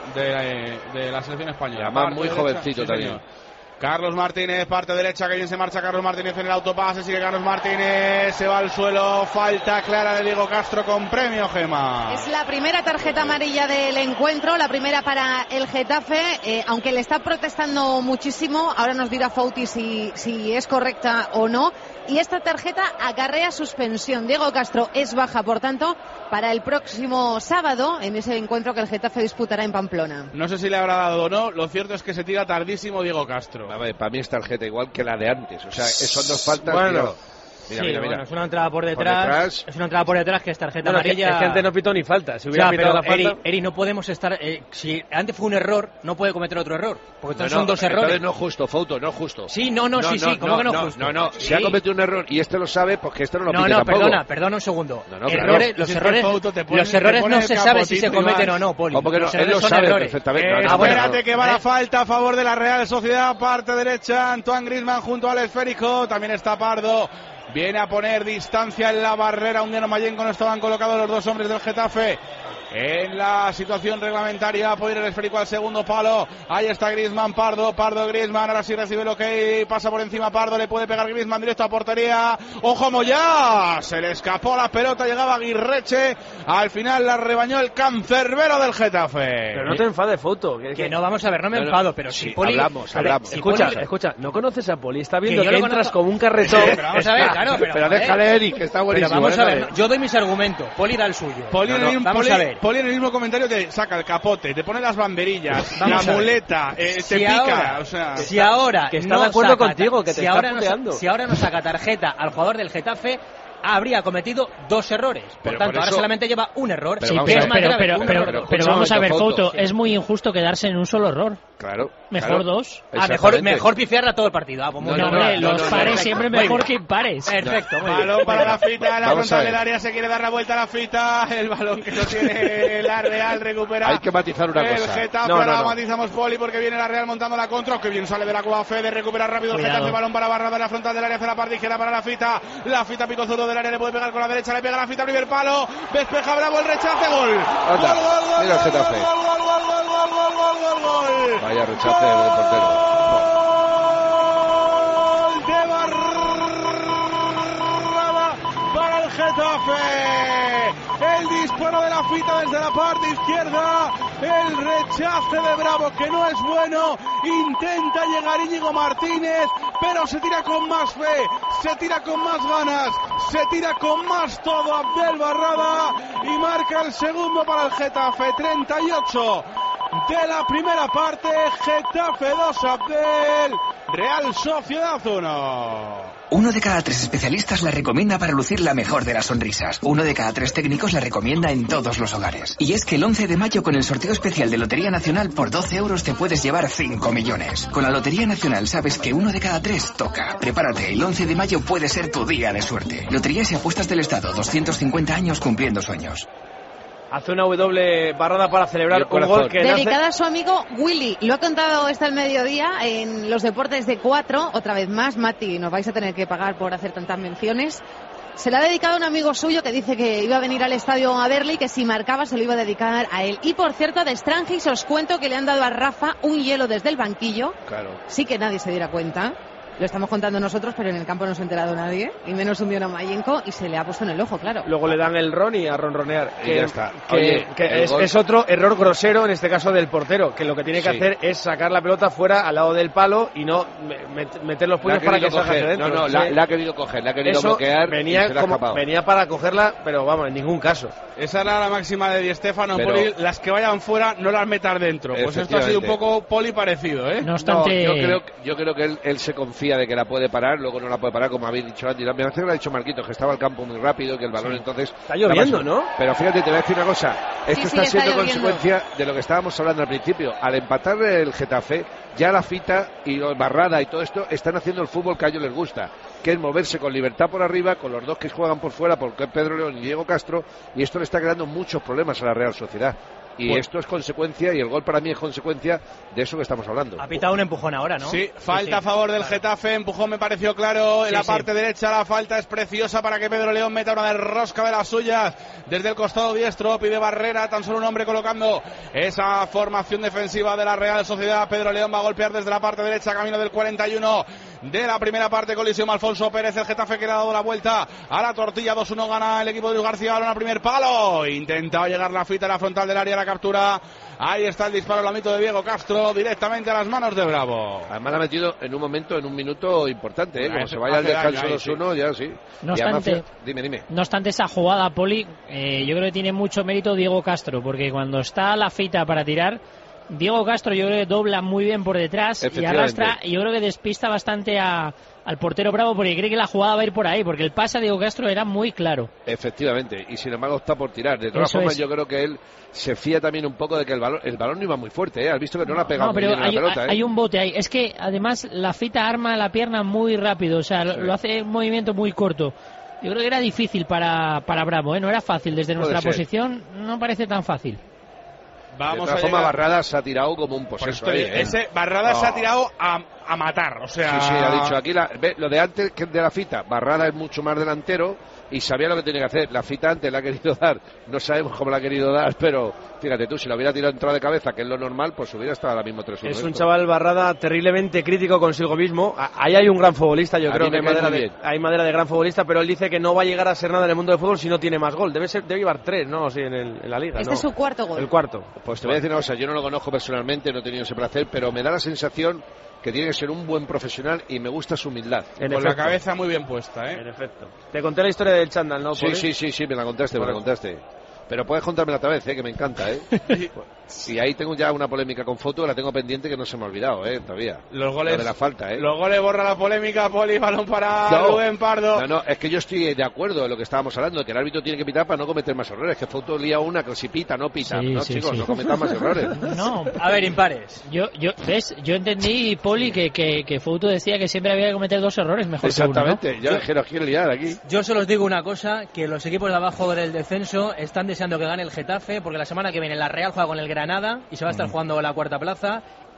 de, de la selección española. Además muy derecha, jovencito sí, también. Señor. Carlos Martínez, parte derecha, que bien se marcha Carlos Martínez en el autopase, sigue Carlos Martínez, se va al suelo, falta clara de Diego Castro con premio, Gema. Es la primera tarjeta amarilla del encuentro, la primera para el Getafe, eh, aunque le está protestando muchísimo, ahora nos dirá Fouti si, si es correcta o no, y esta tarjeta acarrea suspensión. Diego Castro es baja, por tanto, para el próximo sábado, en ese encuentro que el Getafe disputará en Pamplona. No sé si le habrá dado o no, lo cierto es que se tira tardísimo Diego Castro. A ver, para mí es tarjeta igual que la de antes, o sea, son dos faltas. Bueno, mira, sí, mira, mira. Bueno, es una entrada por detrás, por detrás, es una entrada por detrás que es tarjeta bueno, amarilla. Es que antes no pitó ni falta, si hubiera o sea, pitado la Eri, falta. Eri, no podemos estar, eh, si antes fue un error, no puede cometer otro error, porque no, son no, dos errores. No es justo, Fouto, no es justo. Sí, no, no, no sí, no, sí, ¿cómo no, que no es no, justo? No, no, sí. si ha cometido un error y este lo sabe, pues que este no lo no, pide no, tampoco. perdona, perdona un segundo. No, no, errores, claro. los Si errores, pone, los errores no se sabe si se cometen o no, Poli. Porque no, él lo son sabe errores. perfectamente. Eh, no, espérate no, que va ¿eh? la falta a favor de la Real Sociedad, parte derecha, Antoine Griezmann junto al esférico, también está Pardo. Viene a poner distancia en la barrera. Undiano Mayenco, no estaban colocados los dos hombres del Getafe en la situación reglamentaria. Puede ir el esférico al segundo palo. Ahí está Griezmann, Pardo, Pardo, Griezmann. Ahora sí recibe lo que pasa por encima Pardo. Le puede pegar Griezmann directo a portería. ¡Ojo, Moyá! Se le escapó la pelota. Llegaba Aguirreche. Al final la rebañó el cancerbero del Getafe. Pero no te enfades, Fouto. Que, que no, vamos a ver, no me no, enfado. Pero sí, si Poli. Hablamos, hablamos. Si escucha, Poli... escucha. No conoces a Poli. Está viendo que, que que entras conozco... como un carretón. Sí, pero vamos a ver, claro. Pero, pero déjale, Eric, que está buenísimo. Pero vamos a ver, déjale. yo doy mis argumentos. Poli da el suyo. Poli, no, en, no, el, vamos Poli, a ver. Poli en el mismo comentario te saca el capote, te pone las banderillas, vamos la muleta, eh, te si pica. Ahora, o sea, si ahora que está no de acuerdo saca, contigo, que te si está ahora puteando. no, si ahora no saca tarjeta al jugador del Getafe, habría cometido dos errores. Por pero tanto, por ahora eso... solamente lleva un error. Pero sí, que pero, es más pero, grave pero, que un pero, error. pero, pero vamos a ver, Fouto, sí. es muy injusto quedarse en un solo error. Claro. Mejor claro. dos. Ah, mejor, mejor pifiarla todo el partido. Ah, pues no, no, hombre, no, los no, pares no, siempre muy mejor bien. que impares. Perfecto. Muy balón bien. para la fita, la Vamos frontal del área, se quiere dar la vuelta a la fita. El balón que no tiene la Real recupera. Hay que matizar una el cosa. El Getafe, no, no, ahora no. matizamos Poli porque viene la Real montando la contra. Que bien sale de la Cuba Fede, recupera rápido el Cuidado. Getafe, balón para Barra de la frontal del área hacia la parte izquierda para la fita. La fita pico zurdo del área, le puede pegar con la derecha, le pega la fita, primer palo. Despeja Bravo, el rechace, gol. Anda, Gol, gol, gol, mira el Getafe. Gol, gol, gol, gol, gol, gol, gol, gol, gol. Vaya rechace del portero. Gol de Barrada para el Getafe. El disparo de la fita desde la parte izquierda. El rechace de Bravo, que no es bueno. Intenta llegar Íñigo Martínez, pero se tira con más fe, se tira con más ganas, se tira con más todo Abdel Barrada y marca el segundo para el Getafe. treinta y ocho de la primera parte, Getafe dos, Abdel, Real Sociedad uno. Uno de cada tres especialistas la recomienda para lucir la mejor de las sonrisas. Uno de cada tres técnicos la recomienda en todos los hogares. Y es que el once de mayo, con el sorteo especial de Lotería Nacional, por doce euros te puedes llevar cinco millones. Con la Lotería Nacional sabes que uno de cada tres toca. Prepárate, el once de mayo puede ser tu día de suerte. Loterías y apuestas del Estado, doscientos cincuenta años cumpliendo sueños. Hace una W Barrada para celebrar un gol que dedicada nace... a su amigo Willy. Lo ha contado esta al mediodía en los deportes de cuatro. Otra vez más, Mati, nos vais a tener que pagar por hacer tantas menciones. Se la ha dedicado a un amigo suyo que dice que iba a venir al estadio a verle y que si marcaba se lo iba a dedicar a él. Y por cierto, de Strangis os cuento que le han dado a Rafa un hielo desde el banquillo. Claro. Sí que nadie se diera cuenta. Lo estamos contando nosotros, pero en el campo no se ha enterado nadie, y menos un Diona Mayenko, y se le ha puesto en el ojo, claro. Luego le dan el Ronnie a ronronear. Y que, ya está. Que, Oye, que es, es otro error grosero, en este caso del portero, que lo que tiene que sí. hacer es sacar la pelota fuera al lado del palo y no met, meter los puños para que salga hacia dentro. No, no, sí. la, la ha querido coger, la ha querido Eso bloquear venía, y se le ha como, escapado. venía para cogerla, pero vamos, en ningún caso. Esa era la máxima de Di Stéfano, Pero, Poli, las que vayan fuera no las metas dentro. Pues esto ha sido un poco Poli parecido, ¿eh? No obstante... No, yo creo, yo creo que él, él se confía de que la puede parar, luego no la puede parar, como habéis dicho antes. Me parece que lo ha dicho Marquitos, que estaba el campo muy rápido, que el balón sí. entonces... Está lloviendo, ¿no? Pero fíjate, te voy a decir una cosa. Esto sí, está sí, siendo está consecuencia de lo que estábamos hablando al principio. Al empatar el Getafe, ya la Fita y Barrada y todo esto están haciendo el fútbol que a ellos les gusta, que es moverse con libertad por arriba, con los dos que juegan por fuera, porque Pedro León y Diego Castro, y esto le está creando muchos problemas a la Real Sociedad. Y bueno, esto es consecuencia, y el gol para mí es consecuencia de eso que estamos hablando. Ha pitado un empujón ahora, ¿no? Sí, falta sí, sí. a favor del claro. Getafe, empujón me pareció claro en sí, la parte sí. derecha, la falta es preciosa para que Pedro León meta una de rosca de las suyas desde el costado diestro, pide Barrera, tan solo un hombre colocando esa formación defensiva de la Real Sociedad. Pedro León va a golpear desde la parte derecha, camino del cuarenta y uno de la primera parte, colisión Alfonso Pérez, el Getafe que le ha dado la vuelta a la tortilla, dos uno gana el equipo de Luis García, balón al primer palo, intentaba llegar la Fita a la frontal del área, la captura, ahí está el disparo, el amito de Diego Castro, directamente a las manos de Bravo. Además la ha metido en un momento, en un minuto importante, ¿eh? Como se vaya al descanso dos uno, ya sí. No obstante, además, dime, dime. no obstante esa jugada, Poli, eh, yo creo que tiene mucho mérito Diego Castro, porque cuando está la Fita para tirar, Diego Castro yo creo que dobla muy bien por detrás y arrastra, y yo creo que despista bastante a, al portero Bravo, porque cree que la jugada va a ir por ahí, porque el pase a Diego Castro era muy claro. Efectivamente, y sin embargo está por tirar. De todas Eso formas es. Yo creo que él se fía también un poco de que el balón, el balón no iba muy fuerte, ¿eh? Has visto que no, no la ha pegado no, pero muy bien hay, la pelota, ¿eh? hay un bote ahí, es que además la Fita arma la pierna muy rápido, o sea, sí. lo hace un movimiento muy corto. Yo creo que era difícil para, para Bravo, ¿eh? No era fácil, desde nuestra posición no parece tan fácil. Vamos de todas formas, Barrada se ha tirado como un poseso. Ahí, ¿eh? Ese Barrada oh. se ha tirado a, a matar, o sea... Sí, sí, ha dicho aquí, la, ve, lo de antes que de la Fita, Barrada es mucho más delantero y sabía lo que tenía que hacer. La Fita antes la ha querido dar, no sabemos cómo la ha querido dar, pero fíjate tú, si la hubiera tirado entrada de cabeza, que es lo normal, pues hubiera estado ahora mismo tres uno. Es un chaval, Barrada, terriblemente crítico consigo mismo. Ahí hay un gran futbolista, yo a creo que hay madera, de, hay madera de gran futbolista, pero él dice que no va a llegar a ser nada en el mundo del fútbol si no tiene más gol. Debe ser, debe llevar tres, ¿no? Sí, en, el, en la liga. Este ¿no? es su cuarto gol. El cuarto. Pues te voy a decir una cosa, yo no lo conozco personalmente, no he tenido ese placer, pero me da la sensación que tiene que ser un buen profesional y me gusta su humildad. En Con efecto. La cabeza muy bien puesta, ¿eh? En efecto. Te conté la historia del chándal, ¿no? Sí, sí, sí, sí, me la contaste, bueno. me la contaste. Pero puedes contármela otra vez, ¿eh? Que me encanta, ¿eh? Y ahí tengo ya una polémica con foto, la tengo pendiente que no se me ha olvidado, ¿eh? Todavía. Los goles. La de la falta, ¿eh? Los goles borra la polémica, Poli, balón para no, Rubén Pardo. No, no, es que yo estoy de acuerdo en lo que estábamos hablando, que el árbitro tiene que pitar para no cometer más errores. Que foto lía una, que si pita, no pita. Sí, no, sí, chicos, sí. no cometan más errores. No, a ver, impares. Yo, yo, ¿ves? Yo entendí, Poli, que, que, que Fouto decía que siempre había que cometer dos errores, mejor Exactamente, que uno, ¿no? ya yo, quiero liar aquí. Yo solo os digo una cosa, que los equipos de abajo del descenso están deseando que gane el Getafe, porque la semana que viene la Real juega con el Granada y se va a estar jugando la cuarta plaza,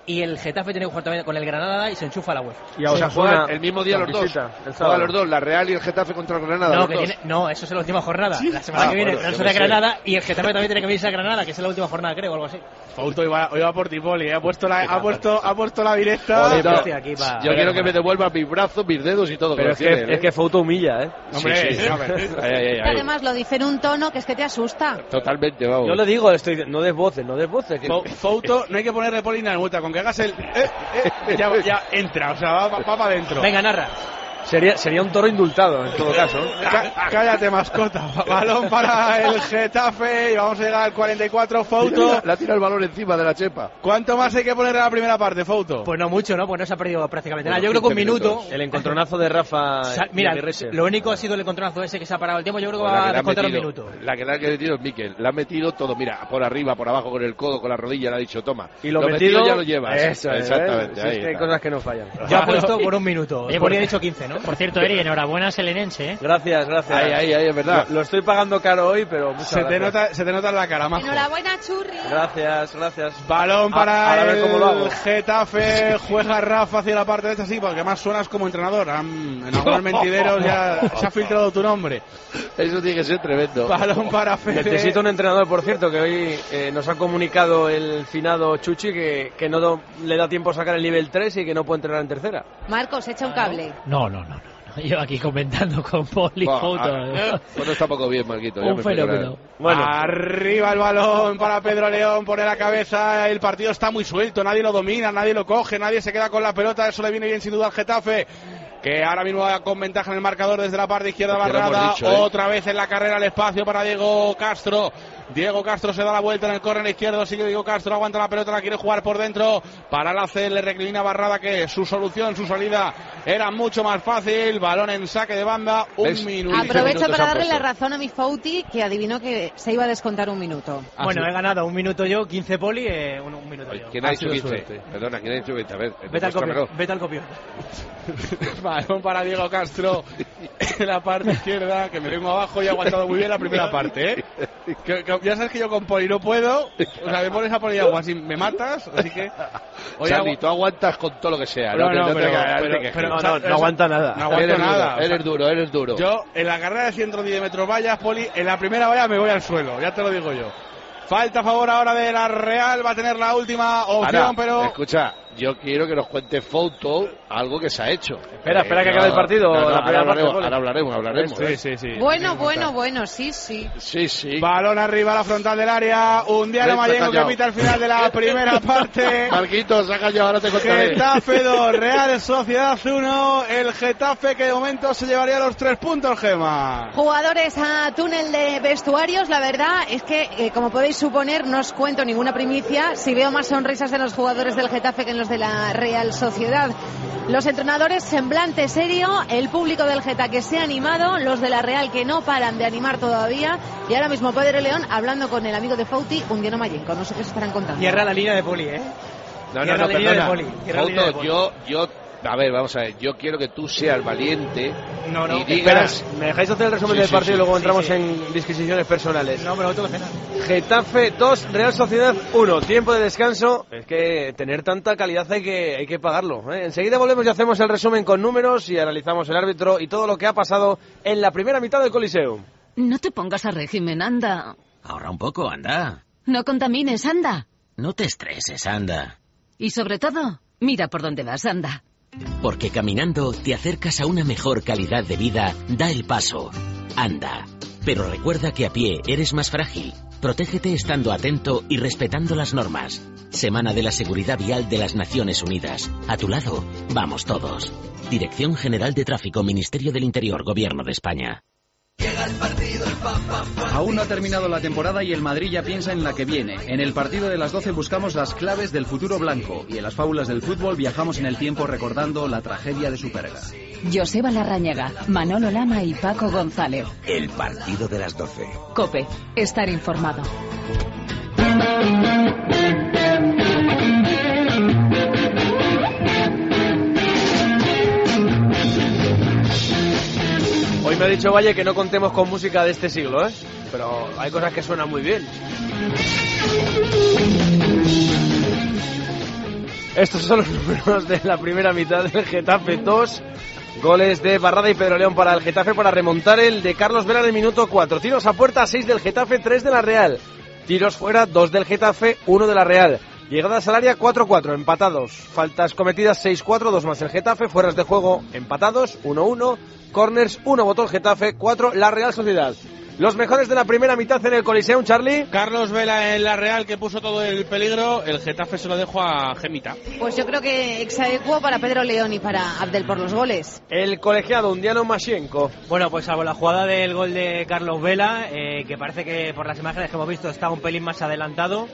y el Getafe tiene que jugar también con el Granada y se enchufa la UEFA. Y ahora juegan el mismo día los dos. Juegan los dos, la Real y el Getafe contra el Granada. No, que tiene, no, eso es la última jornada. ¿Sí? La semana ah, que viene bueno, el Granada y el Getafe también tiene que venirse a Granada, que es la última jornada, creo, o algo así. Fouto iba, iba por ti, Poli, ¿eh? ha puesto la, ha puesto, ha puesto la directa. Joder, no. Aquí pa... Yo quiero que me devuelva mis brazos, mis dedos y todo. Pero es que, tiene, es que Fouto humilla, ¿eh? Hombre, sí, sí. ay, ay, ay, ay. Además lo dice en un tono que es que te asusta. Totalmente, vamos. Yo le digo, estoy, no des voces, no des voces. Que... Fouto, no hay que ponerle Poli ni la multa, con que hagas el... Eh, eh, ya, ya entra, o sea, va, va, va para adentro. Venga, narra. Sería, sería un toro indultado, en todo caso. Cá, cállate, mascota. Balón para el Getafe y vamos a llegar al cuarenta y cuatro. Fouto. La tira el balón encima de la chepa. ¿Cuánto más hay que poner en la primera parte, Fouto? Pues no mucho, ¿no? Pues no se ha perdido prácticamente nada. Yo creo que un minuto. Minutos. El encontronazo de Rafa. Sa mira, lo único ha sido el encontronazo ese que se ha parado el tiempo. Yo creo que pues va a descontar metido, un minuto. La que le ha metido es Mikel. La ha metido todo, mira, por arriba, por abajo, con el codo, con la rodilla, le ha dicho, toma. Y lo, lo metido, metido ya lo llevas. Eso, exactamente. Es, ahí es que hay cosas que no fallan. Yo apuesto por un minuto. Oye, Poli ha dicho quince, ¿no? Por cierto, Eri, enhorabuena Selenense, ¿eh? Gracias, gracias. Ahí, ahí, ahí, es verdad. Lo, lo estoy pagando caro hoy, pero muchas se te gracias. nota, se te nota en la cara, majo. Enhorabuena, Churri. Gracias, gracias. Balón para a, a ver cómo lo hago. el Getafe. Juega Rafa hacia la parte derecha, sí, porque más suenas como entrenador. En algunos mentideros ya se ha filtrado tu nombre. Eso tiene que ser tremendo. Balón para Fede. Necesito un entrenador, por cierto, que hoy eh, nos ha comunicado el finado Chuchi que, que no do, le da tiempo a sacar el nivel tres y que no puede entrenar en tercera. Marcos, echa un cable. No, no, no, no. Yo aquí comentando con Poli Bueno, Fouto. Bueno, está poco bien, Marquito. Un fenómeno. Bueno. Arriba el balón para Pedro León, pone la cabeza. El partido está muy suelto, nadie lo domina, nadie lo coge, nadie se queda con la pelota. Eso le viene bien sin duda al Getafe, que ahora mismo va con ventaja en el marcador desde la parte izquierda. Barrada, dicho, ¿eh? Otra vez en la carrera el espacio para Diego Castro. Diego Castro se da la vuelta en el córner izquierdo, sigue Diego Castro, aguanta la pelota, la quiere jugar por dentro, para la C, le reclina Barrada, que su solución, su salida era mucho más fácil. Balón en saque de banda, un ¿ves? Minuto. Aprovecho para darle la razón a mi Fouti, que adivinó que se iba a descontar un minuto. Ah, bueno, sí. He ganado un minuto yo, quince Poli, eh, un, un minuto yo. ¿Quién ha dicho quince? Perdona, ¿quién ha dicho quince? A ver, vete al copio, vete al copio. Balón para Diego Castro en la parte izquierda, que me vengo abajo y he aguantado muy bien la primera parte, ¿eh? Que, que, ya sabes que yo con Poli no puedo, o sea, me pones a Poli agua así me matas, así que... Oye, Charlie, tú aguantas con todo lo que sea, ¿no? No, no, no, pero, pero, pero, que pero, no, no, no aguanta nada. No aguanta eres nada. Duro, eres duro, eres duro. Yo, en la carrera de ciento diez metros vallas, Poli, en la primera valla me voy al suelo, ya te lo digo yo. Falta a favor ahora de la Real, va a tener la última opción, ahora, pero... Escucha, yo quiero que nos cuente Fouto algo que se ha hecho. Espera, espera eh, que acabe no, el partido. No, no, la ahora, hablaremos, ahora hablaremos, hablaremos. Sí, ¿eh? sí, sí. Bueno, bueno, bueno, sí, sí. Sí, sí. Balón arriba a la frontal del área. Un Diana Mayengo que pita al final de la primera parte. Marquitos, saca yo, ahora te contaré. Getafe dos, Real Sociedad uno. El Getafe que de momento se llevaría los tres puntos, Gema. Jugadores a túnel de vestuarios. La verdad es que, eh, como podéis suponer, no os cuento ninguna primicia. Si veo más sonrisas en los jugadores del Getafe que en los de la Real Sociedad. Los entrenadores semblante serio, el público del Getafe que se ha animado, los de la Real que no paran de animar todavía, y ahora mismo Pedro León hablando con el amigo de Fouti, un Diego Mayenco, no sé qué se estarán contando. Cierra la línea de Poli, ¿eh? No, no, no, perdona. Fouto, yo, yo, a ver, vamos a ver, yo quiero que tú seas valiente no, no, y digas... Espera, ¿me dejáis hacer el resumen sí, del sí, partido sí, y luego sí, entramos sí. en disquisiciones personales? No, pero otro cenar. Getafe dos, Real Sociedad uno, tiempo de descanso. Es que tener tanta calidad hay que, hay que pagarlo, ¿eh? Enseguida volvemos y hacemos el resumen con números y analizamos el árbitro y todo lo que ha pasado en la primera mitad del Coliseo. No te pongas a régimen, anda. Ahorra un poco, anda. No contamines, anda. No te estreses, anda. Y sobre todo, mira por dónde vas, anda. Porque caminando te acercas a una mejor calidad de vida. Da el paso. Anda. Pero recuerda que a pie eres más frágil. Protégete estando atento y respetando las normas. Semana de la Seguridad Vial de las Naciones Unidas. A tu lado, vamos todos. Dirección General de Tráfico, Ministerio del Interior, Gobierno de España. Llega el partido, el pa, pa, pa. Aún no ha terminado la temporada y el Madrid ya piensa en la que viene. En el partido de las doce buscamos las claves del futuro blanco y en las fábulas del fútbol viajamos en el tiempo recordando la tragedia de Superga. Joseba Larrañaga, Manolo Lama y Paco González. El partido de las doce. COPE, estar informado. Hoy me ha dicho Valle que no contemos con música de este siglo, ¿eh? Pero hay cosas que suenan muy bien. Estos son los números de la primera mitad del Getafe. Dos goles de Barrada y Pedro León para el Getafe para remontar el de Carlos Vela en el minuto cuatro. Tiros a puerta, seis del Getafe, tres de la Real. Tiros fuera, dos del Getafe, uno de la Real. Llegadas al área, cuatro cuatro, empatados. Faltas cometidas, seis cuatro, dos más el Getafe. Fueras de juego, empatados, uno uno. Corners, uno votó el Getafe, cuatro la Real Sociedad. Los mejores de la primera mitad en el Coliseum, Charlie. Carlos Vela en la Real, que puso todo el peligro. El Getafe se lo dejó a Gemita. Pues yo creo que exaequo para Pedro León y para Abdel por los goles. El colegiado Undiano Masienko. Bueno, pues salvo la jugada del gol de Carlos Vela, eh, que parece que por las imágenes que hemos visto está un pelín más adelantado.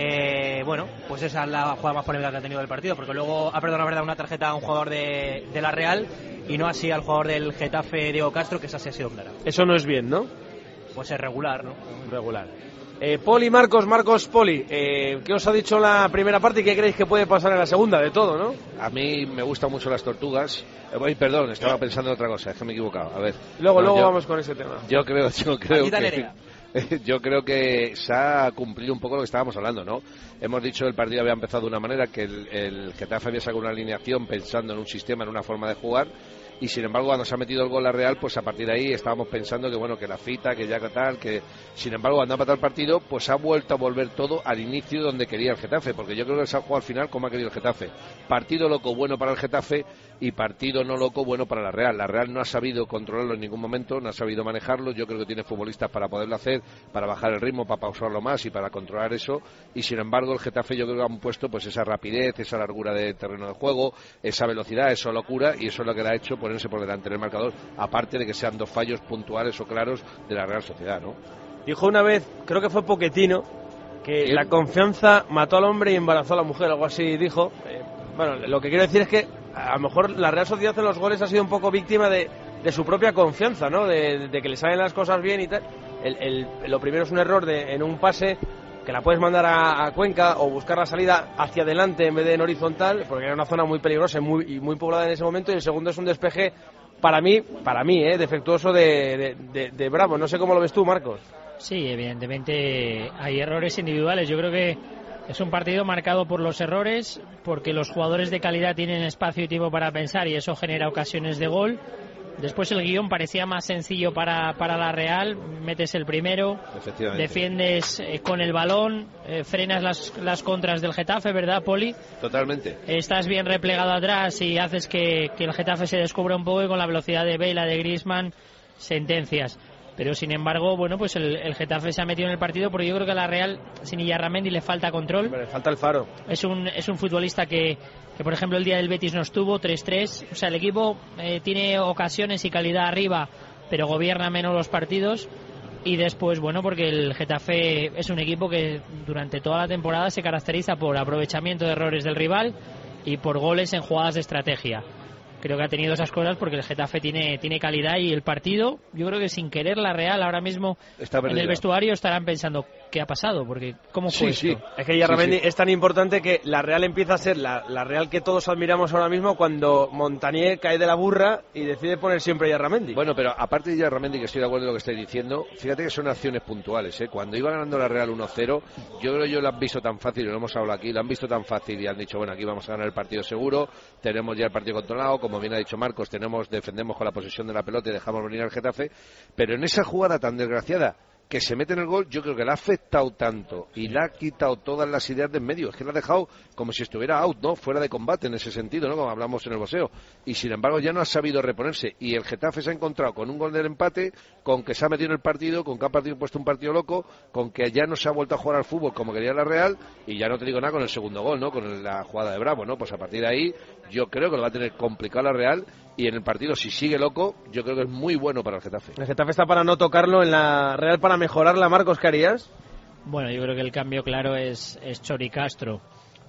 Eh, bueno, pues esa es la jugada más polémica que ha tenido el partido, porque luego ha perdonado verdad una tarjeta a un jugador de, de la Real y no así al jugador del Getafe, Diego Castro, que esa sí ha sido clara. Eso no es bien, ¿no? Pues es regular, ¿no? Regular. Eh, Poli, Marcos, Marcos, Poli, eh, ¿qué os ha dicho la primera parte y qué creéis que puede pasar en la segunda? De todo, ¿no? A mí me gustan mucho las tortugas. Eh, perdón, estaba pensando en otra cosa, es que me he equivocado. A ver. Luego, no, luego yo, vamos con ese tema. Yo creo, yo creo que... Yo creo que se ha cumplido un poco lo que estábamos hablando, ¿no? Hemos dicho que el partido había empezado de una manera, que el, el Getafe había sacado una alineación pensando en un sistema, en una forma de jugar, y sin embargo cuando se ha metido el gol a Real, pues a partir de ahí estábamos pensando que bueno, que la fita, que ya que tal, que sin embargo cuando ha empatado el partido, pues ha vuelto a volver todo al inicio donde quería el Getafe, porque yo creo que se ha jugado al final como ha querido el Getafe. Partido loco bueno para el Getafe y partido no loco bueno para la Real. La Real no ha sabido controlarlo en ningún momento, no ha sabido manejarlo. Yo creo que tiene futbolistas para poderlo hacer, para bajar el ritmo, para pausarlo más y para controlar eso, y sin embargo el Getafe yo creo que han puesto pues esa rapidez, esa largura de terreno de juego, esa velocidad, esa locura, y eso es lo que le ha hecho ponerse por delante en el marcador, aparte de que sean dos fallos puntuales o claros de la Real Sociedad, ¿no? Dijo una vez, creo que fue Pochettino, que ¿Quién? la confianza mató al hombre y embarazó a la mujer, algo así dijo. Eh, bueno, lo que quiero decir es que a lo mejor la Real Sociedad en los goles ha sido un poco víctima de, de su propia confianza, ¿no? De, de que le salen las cosas bien y tal. El, el, lo primero es un error de, en un pase que la puedes mandar a, a Cuenca o buscar la salida hacia adelante en vez de en horizontal, porque era una zona muy peligrosa y muy, y muy poblada en ese momento. Y el segundo es un despeje, para mí, para mí, eh, defectuoso de, de, de, de Bravo. No sé cómo lo ves tú, Marcos. Sí, evidentemente hay errores individuales. Yo creo que es un partido marcado por los errores, porque los jugadores de calidad tienen espacio y tiempo para pensar y eso genera ocasiones de gol. Después el guión parecía más sencillo para, para la Real, metes el primero, defiendes eh, con el balón, eh, frenas las, las contras del Getafe, ¿verdad, Poli? Totalmente. Estás bien replegado atrás y haces que, que el Getafe se descubra un poco y con la velocidad de Vela, de Griezmann, sentencias. Pero sin embargo, bueno, pues el, el Getafe se ha metido en el partido porque yo creo que a la Real, sin Illarramendi, le falta control. Le falta el faro. Es un, es un futbolista que, que, por ejemplo, el día del Betis no estuvo, tres tres. O sea, el equipo eh, tiene ocasiones y calidad arriba, pero gobierna menos los partidos. Y después, bueno, porque el Getafe es un equipo que durante toda la temporada se caracteriza por aprovechamiento de errores del rival y por goles en jugadas de estrategia. Creo que ha tenido esas cosas porque el Getafe tiene, tiene calidad y el partido, yo creo que sin querer la Real ahora mismo en el vestuario estarán pensando qué ha pasado, porque cómo fue sí, esto. Sí. Es que Illarramendi sí, sí. es tan importante que la Real empieza a ser la, la Real que todos admiramos ahora mismo cuando Montanier cae de la burra y decide poner siempre a Illarramendi. Bueno, pero aparte de Illarramendi, que estoy de acuerdo en lo que estáis diciendo, fíjate que son acciones puntuales, ¿eh? Cuando iba ganando la Real uno cero, yo creo que yo lo han visto tan fácil, y lo hemos hablado aquí, lo han visto tan fácil y han dicho, bueno, aquí vamos a ganar el partido seguro, tenemos ya el partido controlado, como bien ha dicho Marcos, tenemos defendemos con la posesión de la pelota y dejamos venir al Getafe, pero en esa jugada tan desgraciada que se mete en el gol, yo creo que le ha afectado tanto y le ha quitado todas las ideas de en medio, es que le ha dejado como si estuviera out, ¿no? Fuera de combate en ese sentido, ¿no? Como hablamos en el boxeo, y sin embargo ya no ha sabido reponerse, y el Getafe se ha encontrado con un gol del empate, con que se ha metido en el partido, con que ha partido, puesto un partido loco, con que ya no se ha vuelto a jugar al fútbol como quería la Real, y ya no te digo nada con el segundo gol, ¿no? Con la jugada de Bravo, ¿no? Pues a partir de ahí yo creo que lo va a tener complicado la Real, y en el partido, si sigue loco, yo creo que es muy bueno para el Getafe. El Getafe está para no tocarlo, en la Real para mejorarla. Marcos, ¿qué harías? Bueno, yo creo que el cambio claro es, es Chori Castro.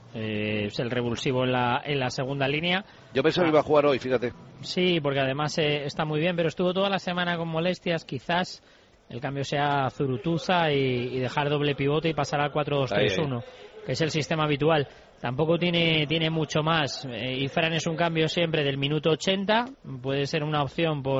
Eh, es el revulsivo en la, en la segunda línea. Yo pensaba que iba a jugar hoy, fíjate. Sí, porque además eh, está muy bien, pero estuvo toda la semana con molestias. Quizás el cambio sea Zurutuza y, y dejar doble pivote y pasar al cuatro dos tres uno, que es el sistema habitual. Tampoco tiene, tiene mucho más. Eh, y Fran es un cambio siempre del minuto ochenta. Puede ser una opción por,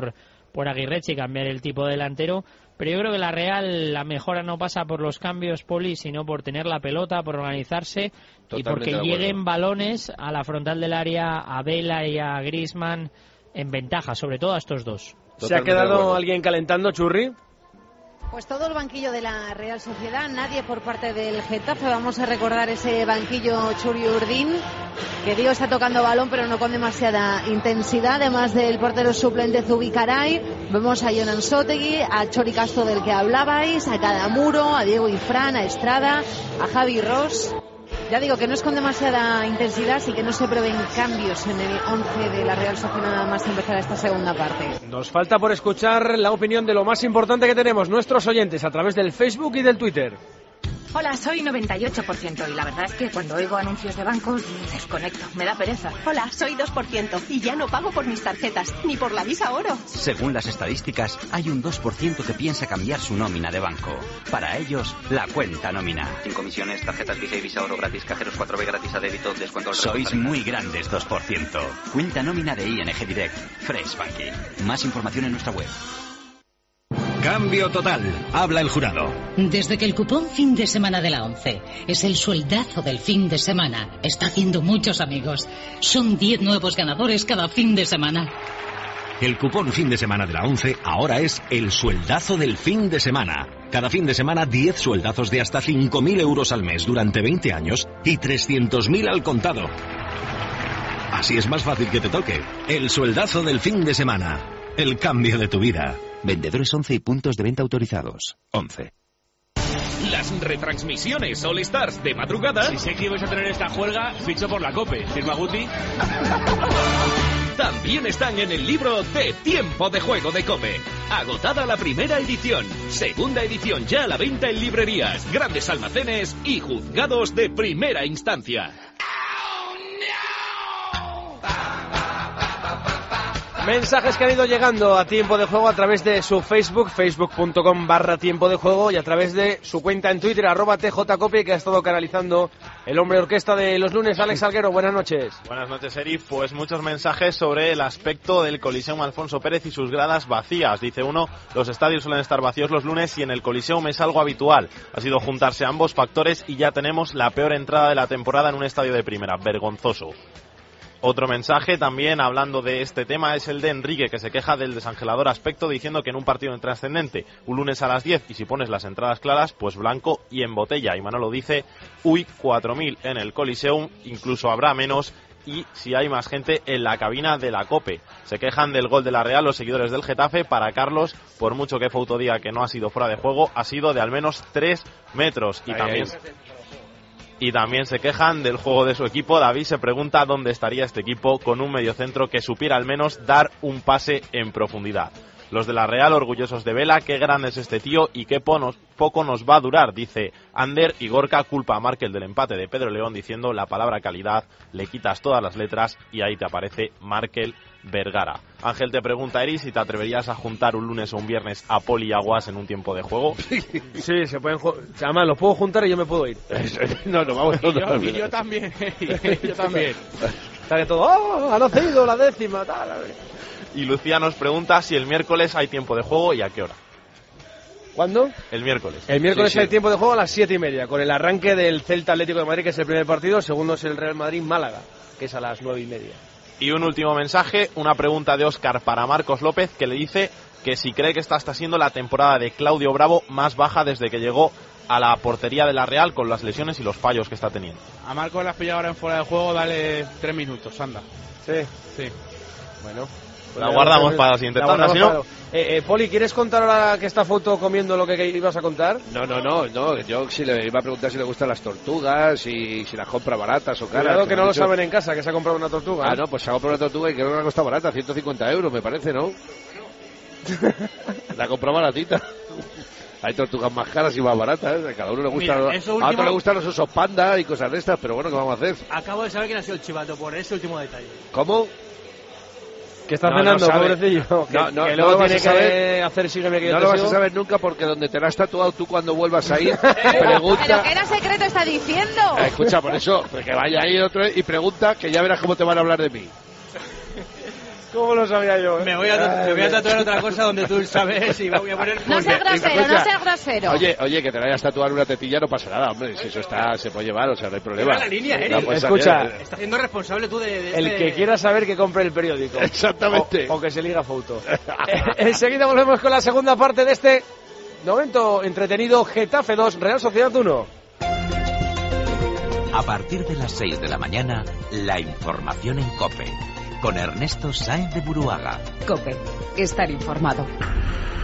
por Aguirreche y cambiar el tipo de delantero. Pero yo creo que la Real, la mejora no pasa por los cambios, Poli, sino por tener la pelota, por organizarse. Totalmente, y porque lleguen balones a la frontal del área, a Vela y a Griezmann en ventaja, sobre todo a estos dos. Totalmente. ¿Se ha quedado alguien calentando, Churri? Pues todo el banquillo de la Real Sociedad, nadie por parte del Getafe. Vamos a recordar ese banquillo Churi Urdín, que digo está tocando balón pero no con demasiada intensidad, además del portero suplente Zubicaray. Vemos a Jonan Sotegui, a Chori Castro del que hablabais, a Cadamuro, a Diego Ifrán, a Estrada, a Javi Ross. Ya digo que no es con demasiada intensidad, así que no se prevén cambios en el once de la Real Sociedad nada más empezar esta segunda parte. Nos falta por escuchar la opinión de lo más importante que tenemos, nuestros oyentes, a través del Facebook y del Twitter. Hola, soy noventa y ocho por ciento y la verdad es que cuando oigo anuncios de bancos desconecto, me da pereza. Hola, soy dos por ciento y ya no pago por mis tarjetas, ni por la Visa Oro. Según las estadísticas, hay un dos por ciento que piensa cambiar su nómina de banco. Para ellos, la cuenta nómina. Sin comisiones, tarjetas Visa y Visa Oro gratis, cajeros cuatro B gratis a débito, descuento al Sois muy grandes, dos por ciento. Cuenta nómina de I N G Direct. Fresh Banking. Más información en nuestra web. Cambio total, habla el jurado. Desde que el cupón fin de semana de la ONCE es el sueldazo del fin de semana, está haciendo muchos amigos. Son diez nuevos ganadores cada fin de semana. El cupón fin de semana de la ONCE ahora es el sueldazo del fin de semana. Cada fin de semana diez sueldazos de hasta cinco mil euros al mes durante veinte años y trescientos mil al contado. Así es más fácil que te toque. El sueldazo del fin de semana. El cambio de tu vida. Vendedores ONCE y puntos de venta autorizados. ONCE. Las retransmisiones All Stars de madrugada. Si sé que ibas a tener esta juerga, ficho por la COPE. Firma Guti. También están en el libro de Tiempo de Juego de COPE. Agotada la primera edición. Segunda edición ya a la venta en librerías, grandes almacenes y juzgados de primera instancia. Mensajes que han ido llegando a Tiempo de Juego a través de su Facebook, facebook.com barra Tiempo de Juego, y a través de su cuenta en Twitter, arroba tjcope, que ha estado canalizando el hombre orquesta de los lunes. Alex Alguero, buenas noches. Buenas noches, Eri. Pues muchos mensajes sobre el aspecto del Coliseum Alfonso Pérez y sus gradas vacías. Dice uno, los estadios suelen estar vacíos los lunes y en el Coliseum es algo habitual. Ha sido juntarse ambos factores y ya tenemos la peor entrada de la temporada en un estadio de primera. Vergonzoso. Otro mensaje también hablando de este tema es el de Enrique, que se queja del desangelador aspecto diciendo que en un partido intrascendente, un lunes a las diez, y si pones las entradas claras, pues blanco y en botella. Y Manolo dice, uy, cuatro mil en el Coliseum, incluso habrá menos, y si hay más gente en la cabina de la COPE. Se quejan del gol de la Real los seguidores del Getafe. Para Carlos, por mucho que Fouto diga que no ha sido fuera de juego, ha sido de al menos tres metros. Y ahí, también... ahí. Y también se quejan del juego de su equipo. David se pregunta dónde estaría este equipo con un mediocentro que supiera al menos dar un pase en profundidad. Los de la Real orgullosos de Vela, qué grande es este tío y qué ponos, poco nos va a durar, dice Ander. Y Gorka culpa a Markel del empate de Pedro León diciendo la palabra calidad, le quitas todas las letras y ahí te aparece Markel Vergara. Ángel te pregunta, Eri, si te atreverías a juntar un lunes o un viernes a Poli y Aguas en un tiempo de juego. Sí, se pueden jugar. Además, los puedo juntar y yo me puedo ir. No, no, vamos. Y yo, y yo también. yo también. Sale todo, ¡oh! Han nacido la décima, tal. Y Lucía nos pregunta si el miércoles hay tiempo de juego y a qué hora. ¿Cuándo? El miércoles. El miércoles sí, hay sí. tiempo de juego a las siete y media, con el arranque del Celta Atlético de Madrid, que es el primer partido. El segundo es el Real Madrid-Málaga, que es a las nueve y media. Y un último mensaje, una pregunta de Óscar para Marcos López, que le dice que si cree que esta está siendo la temporada de Claudio Bravo más baja desde que llegó a la portería de la Real, con las lesiones y los fallos que está teniendo. A Marcos le has pillado ahora en fuera de juego, dale tres minutos, anda. Sí. Sí. Bueno. Pues la guardamos para la siguiente tanda, ¿sí, no? Eh, eh, Poli, ¿quieres contar ahora que esta foto comiendo lo que, que ibas a contar? No, no, no, no. Yo sí le iba a preguntar si le gustan las tortugas y si las compra baratas o caras. Claro que no lo dicho... saben en casa, que se ha comprado una tortuga. Ah, no, pues se ha comprado una tortuga y creo que le ha costado barata, ciento cincuenta euros, me parece, ¿no? La ha comprado baratita. Hay tortugas más caras y más baratas, ¿eh? Cada uno le gusta. Mira, a último... otro le gustan los osos panda y cosas de estas, pero bueno, ¿qué vamos a hacer? Acabo de saber quién ha sido el chivato por ese último detalle. ¿Cómo? Que está no, cenando, no pobrecillo. No, que, no, que no luego lo vas tiene a saber, que hacer sígueme que yo no te lo vas sigo. a saber nunca, porque donde te lo has tatuado tú cuando vuelvas a ir, ¿Pero pregunta... qué era secreto está diciendo? Eh, escucha, por eso, que vaya ahí otro y pregunta, que ya verás cómo te van a hablar de mí. ¿Cómo lo sabía yo? Eh? Me voy a, me voy a tatuar otra cosa donde tú sabes y me voy a poner... No seas grosero, no seas grosero. Oye, oye, que te vayas a tatuar una tetilla no pasa nada, hombre. Si eso está, se puede llevar, o sea, no hay problema. Lleva la línea, Eric. No, pues, escucha, también, estás siendo responsable tú de... de el este... que quiera saber que compre el periódico. Exactamente. O, o que se liga foto. Enseguida volvemos con la segunda parte de este momento entretenido. Getafe dos, Real Sociedad uno. A partir de las seis de la mañana, la información en COPE, con Ernesto Sáenz de Buruaga. COPE, estar informado.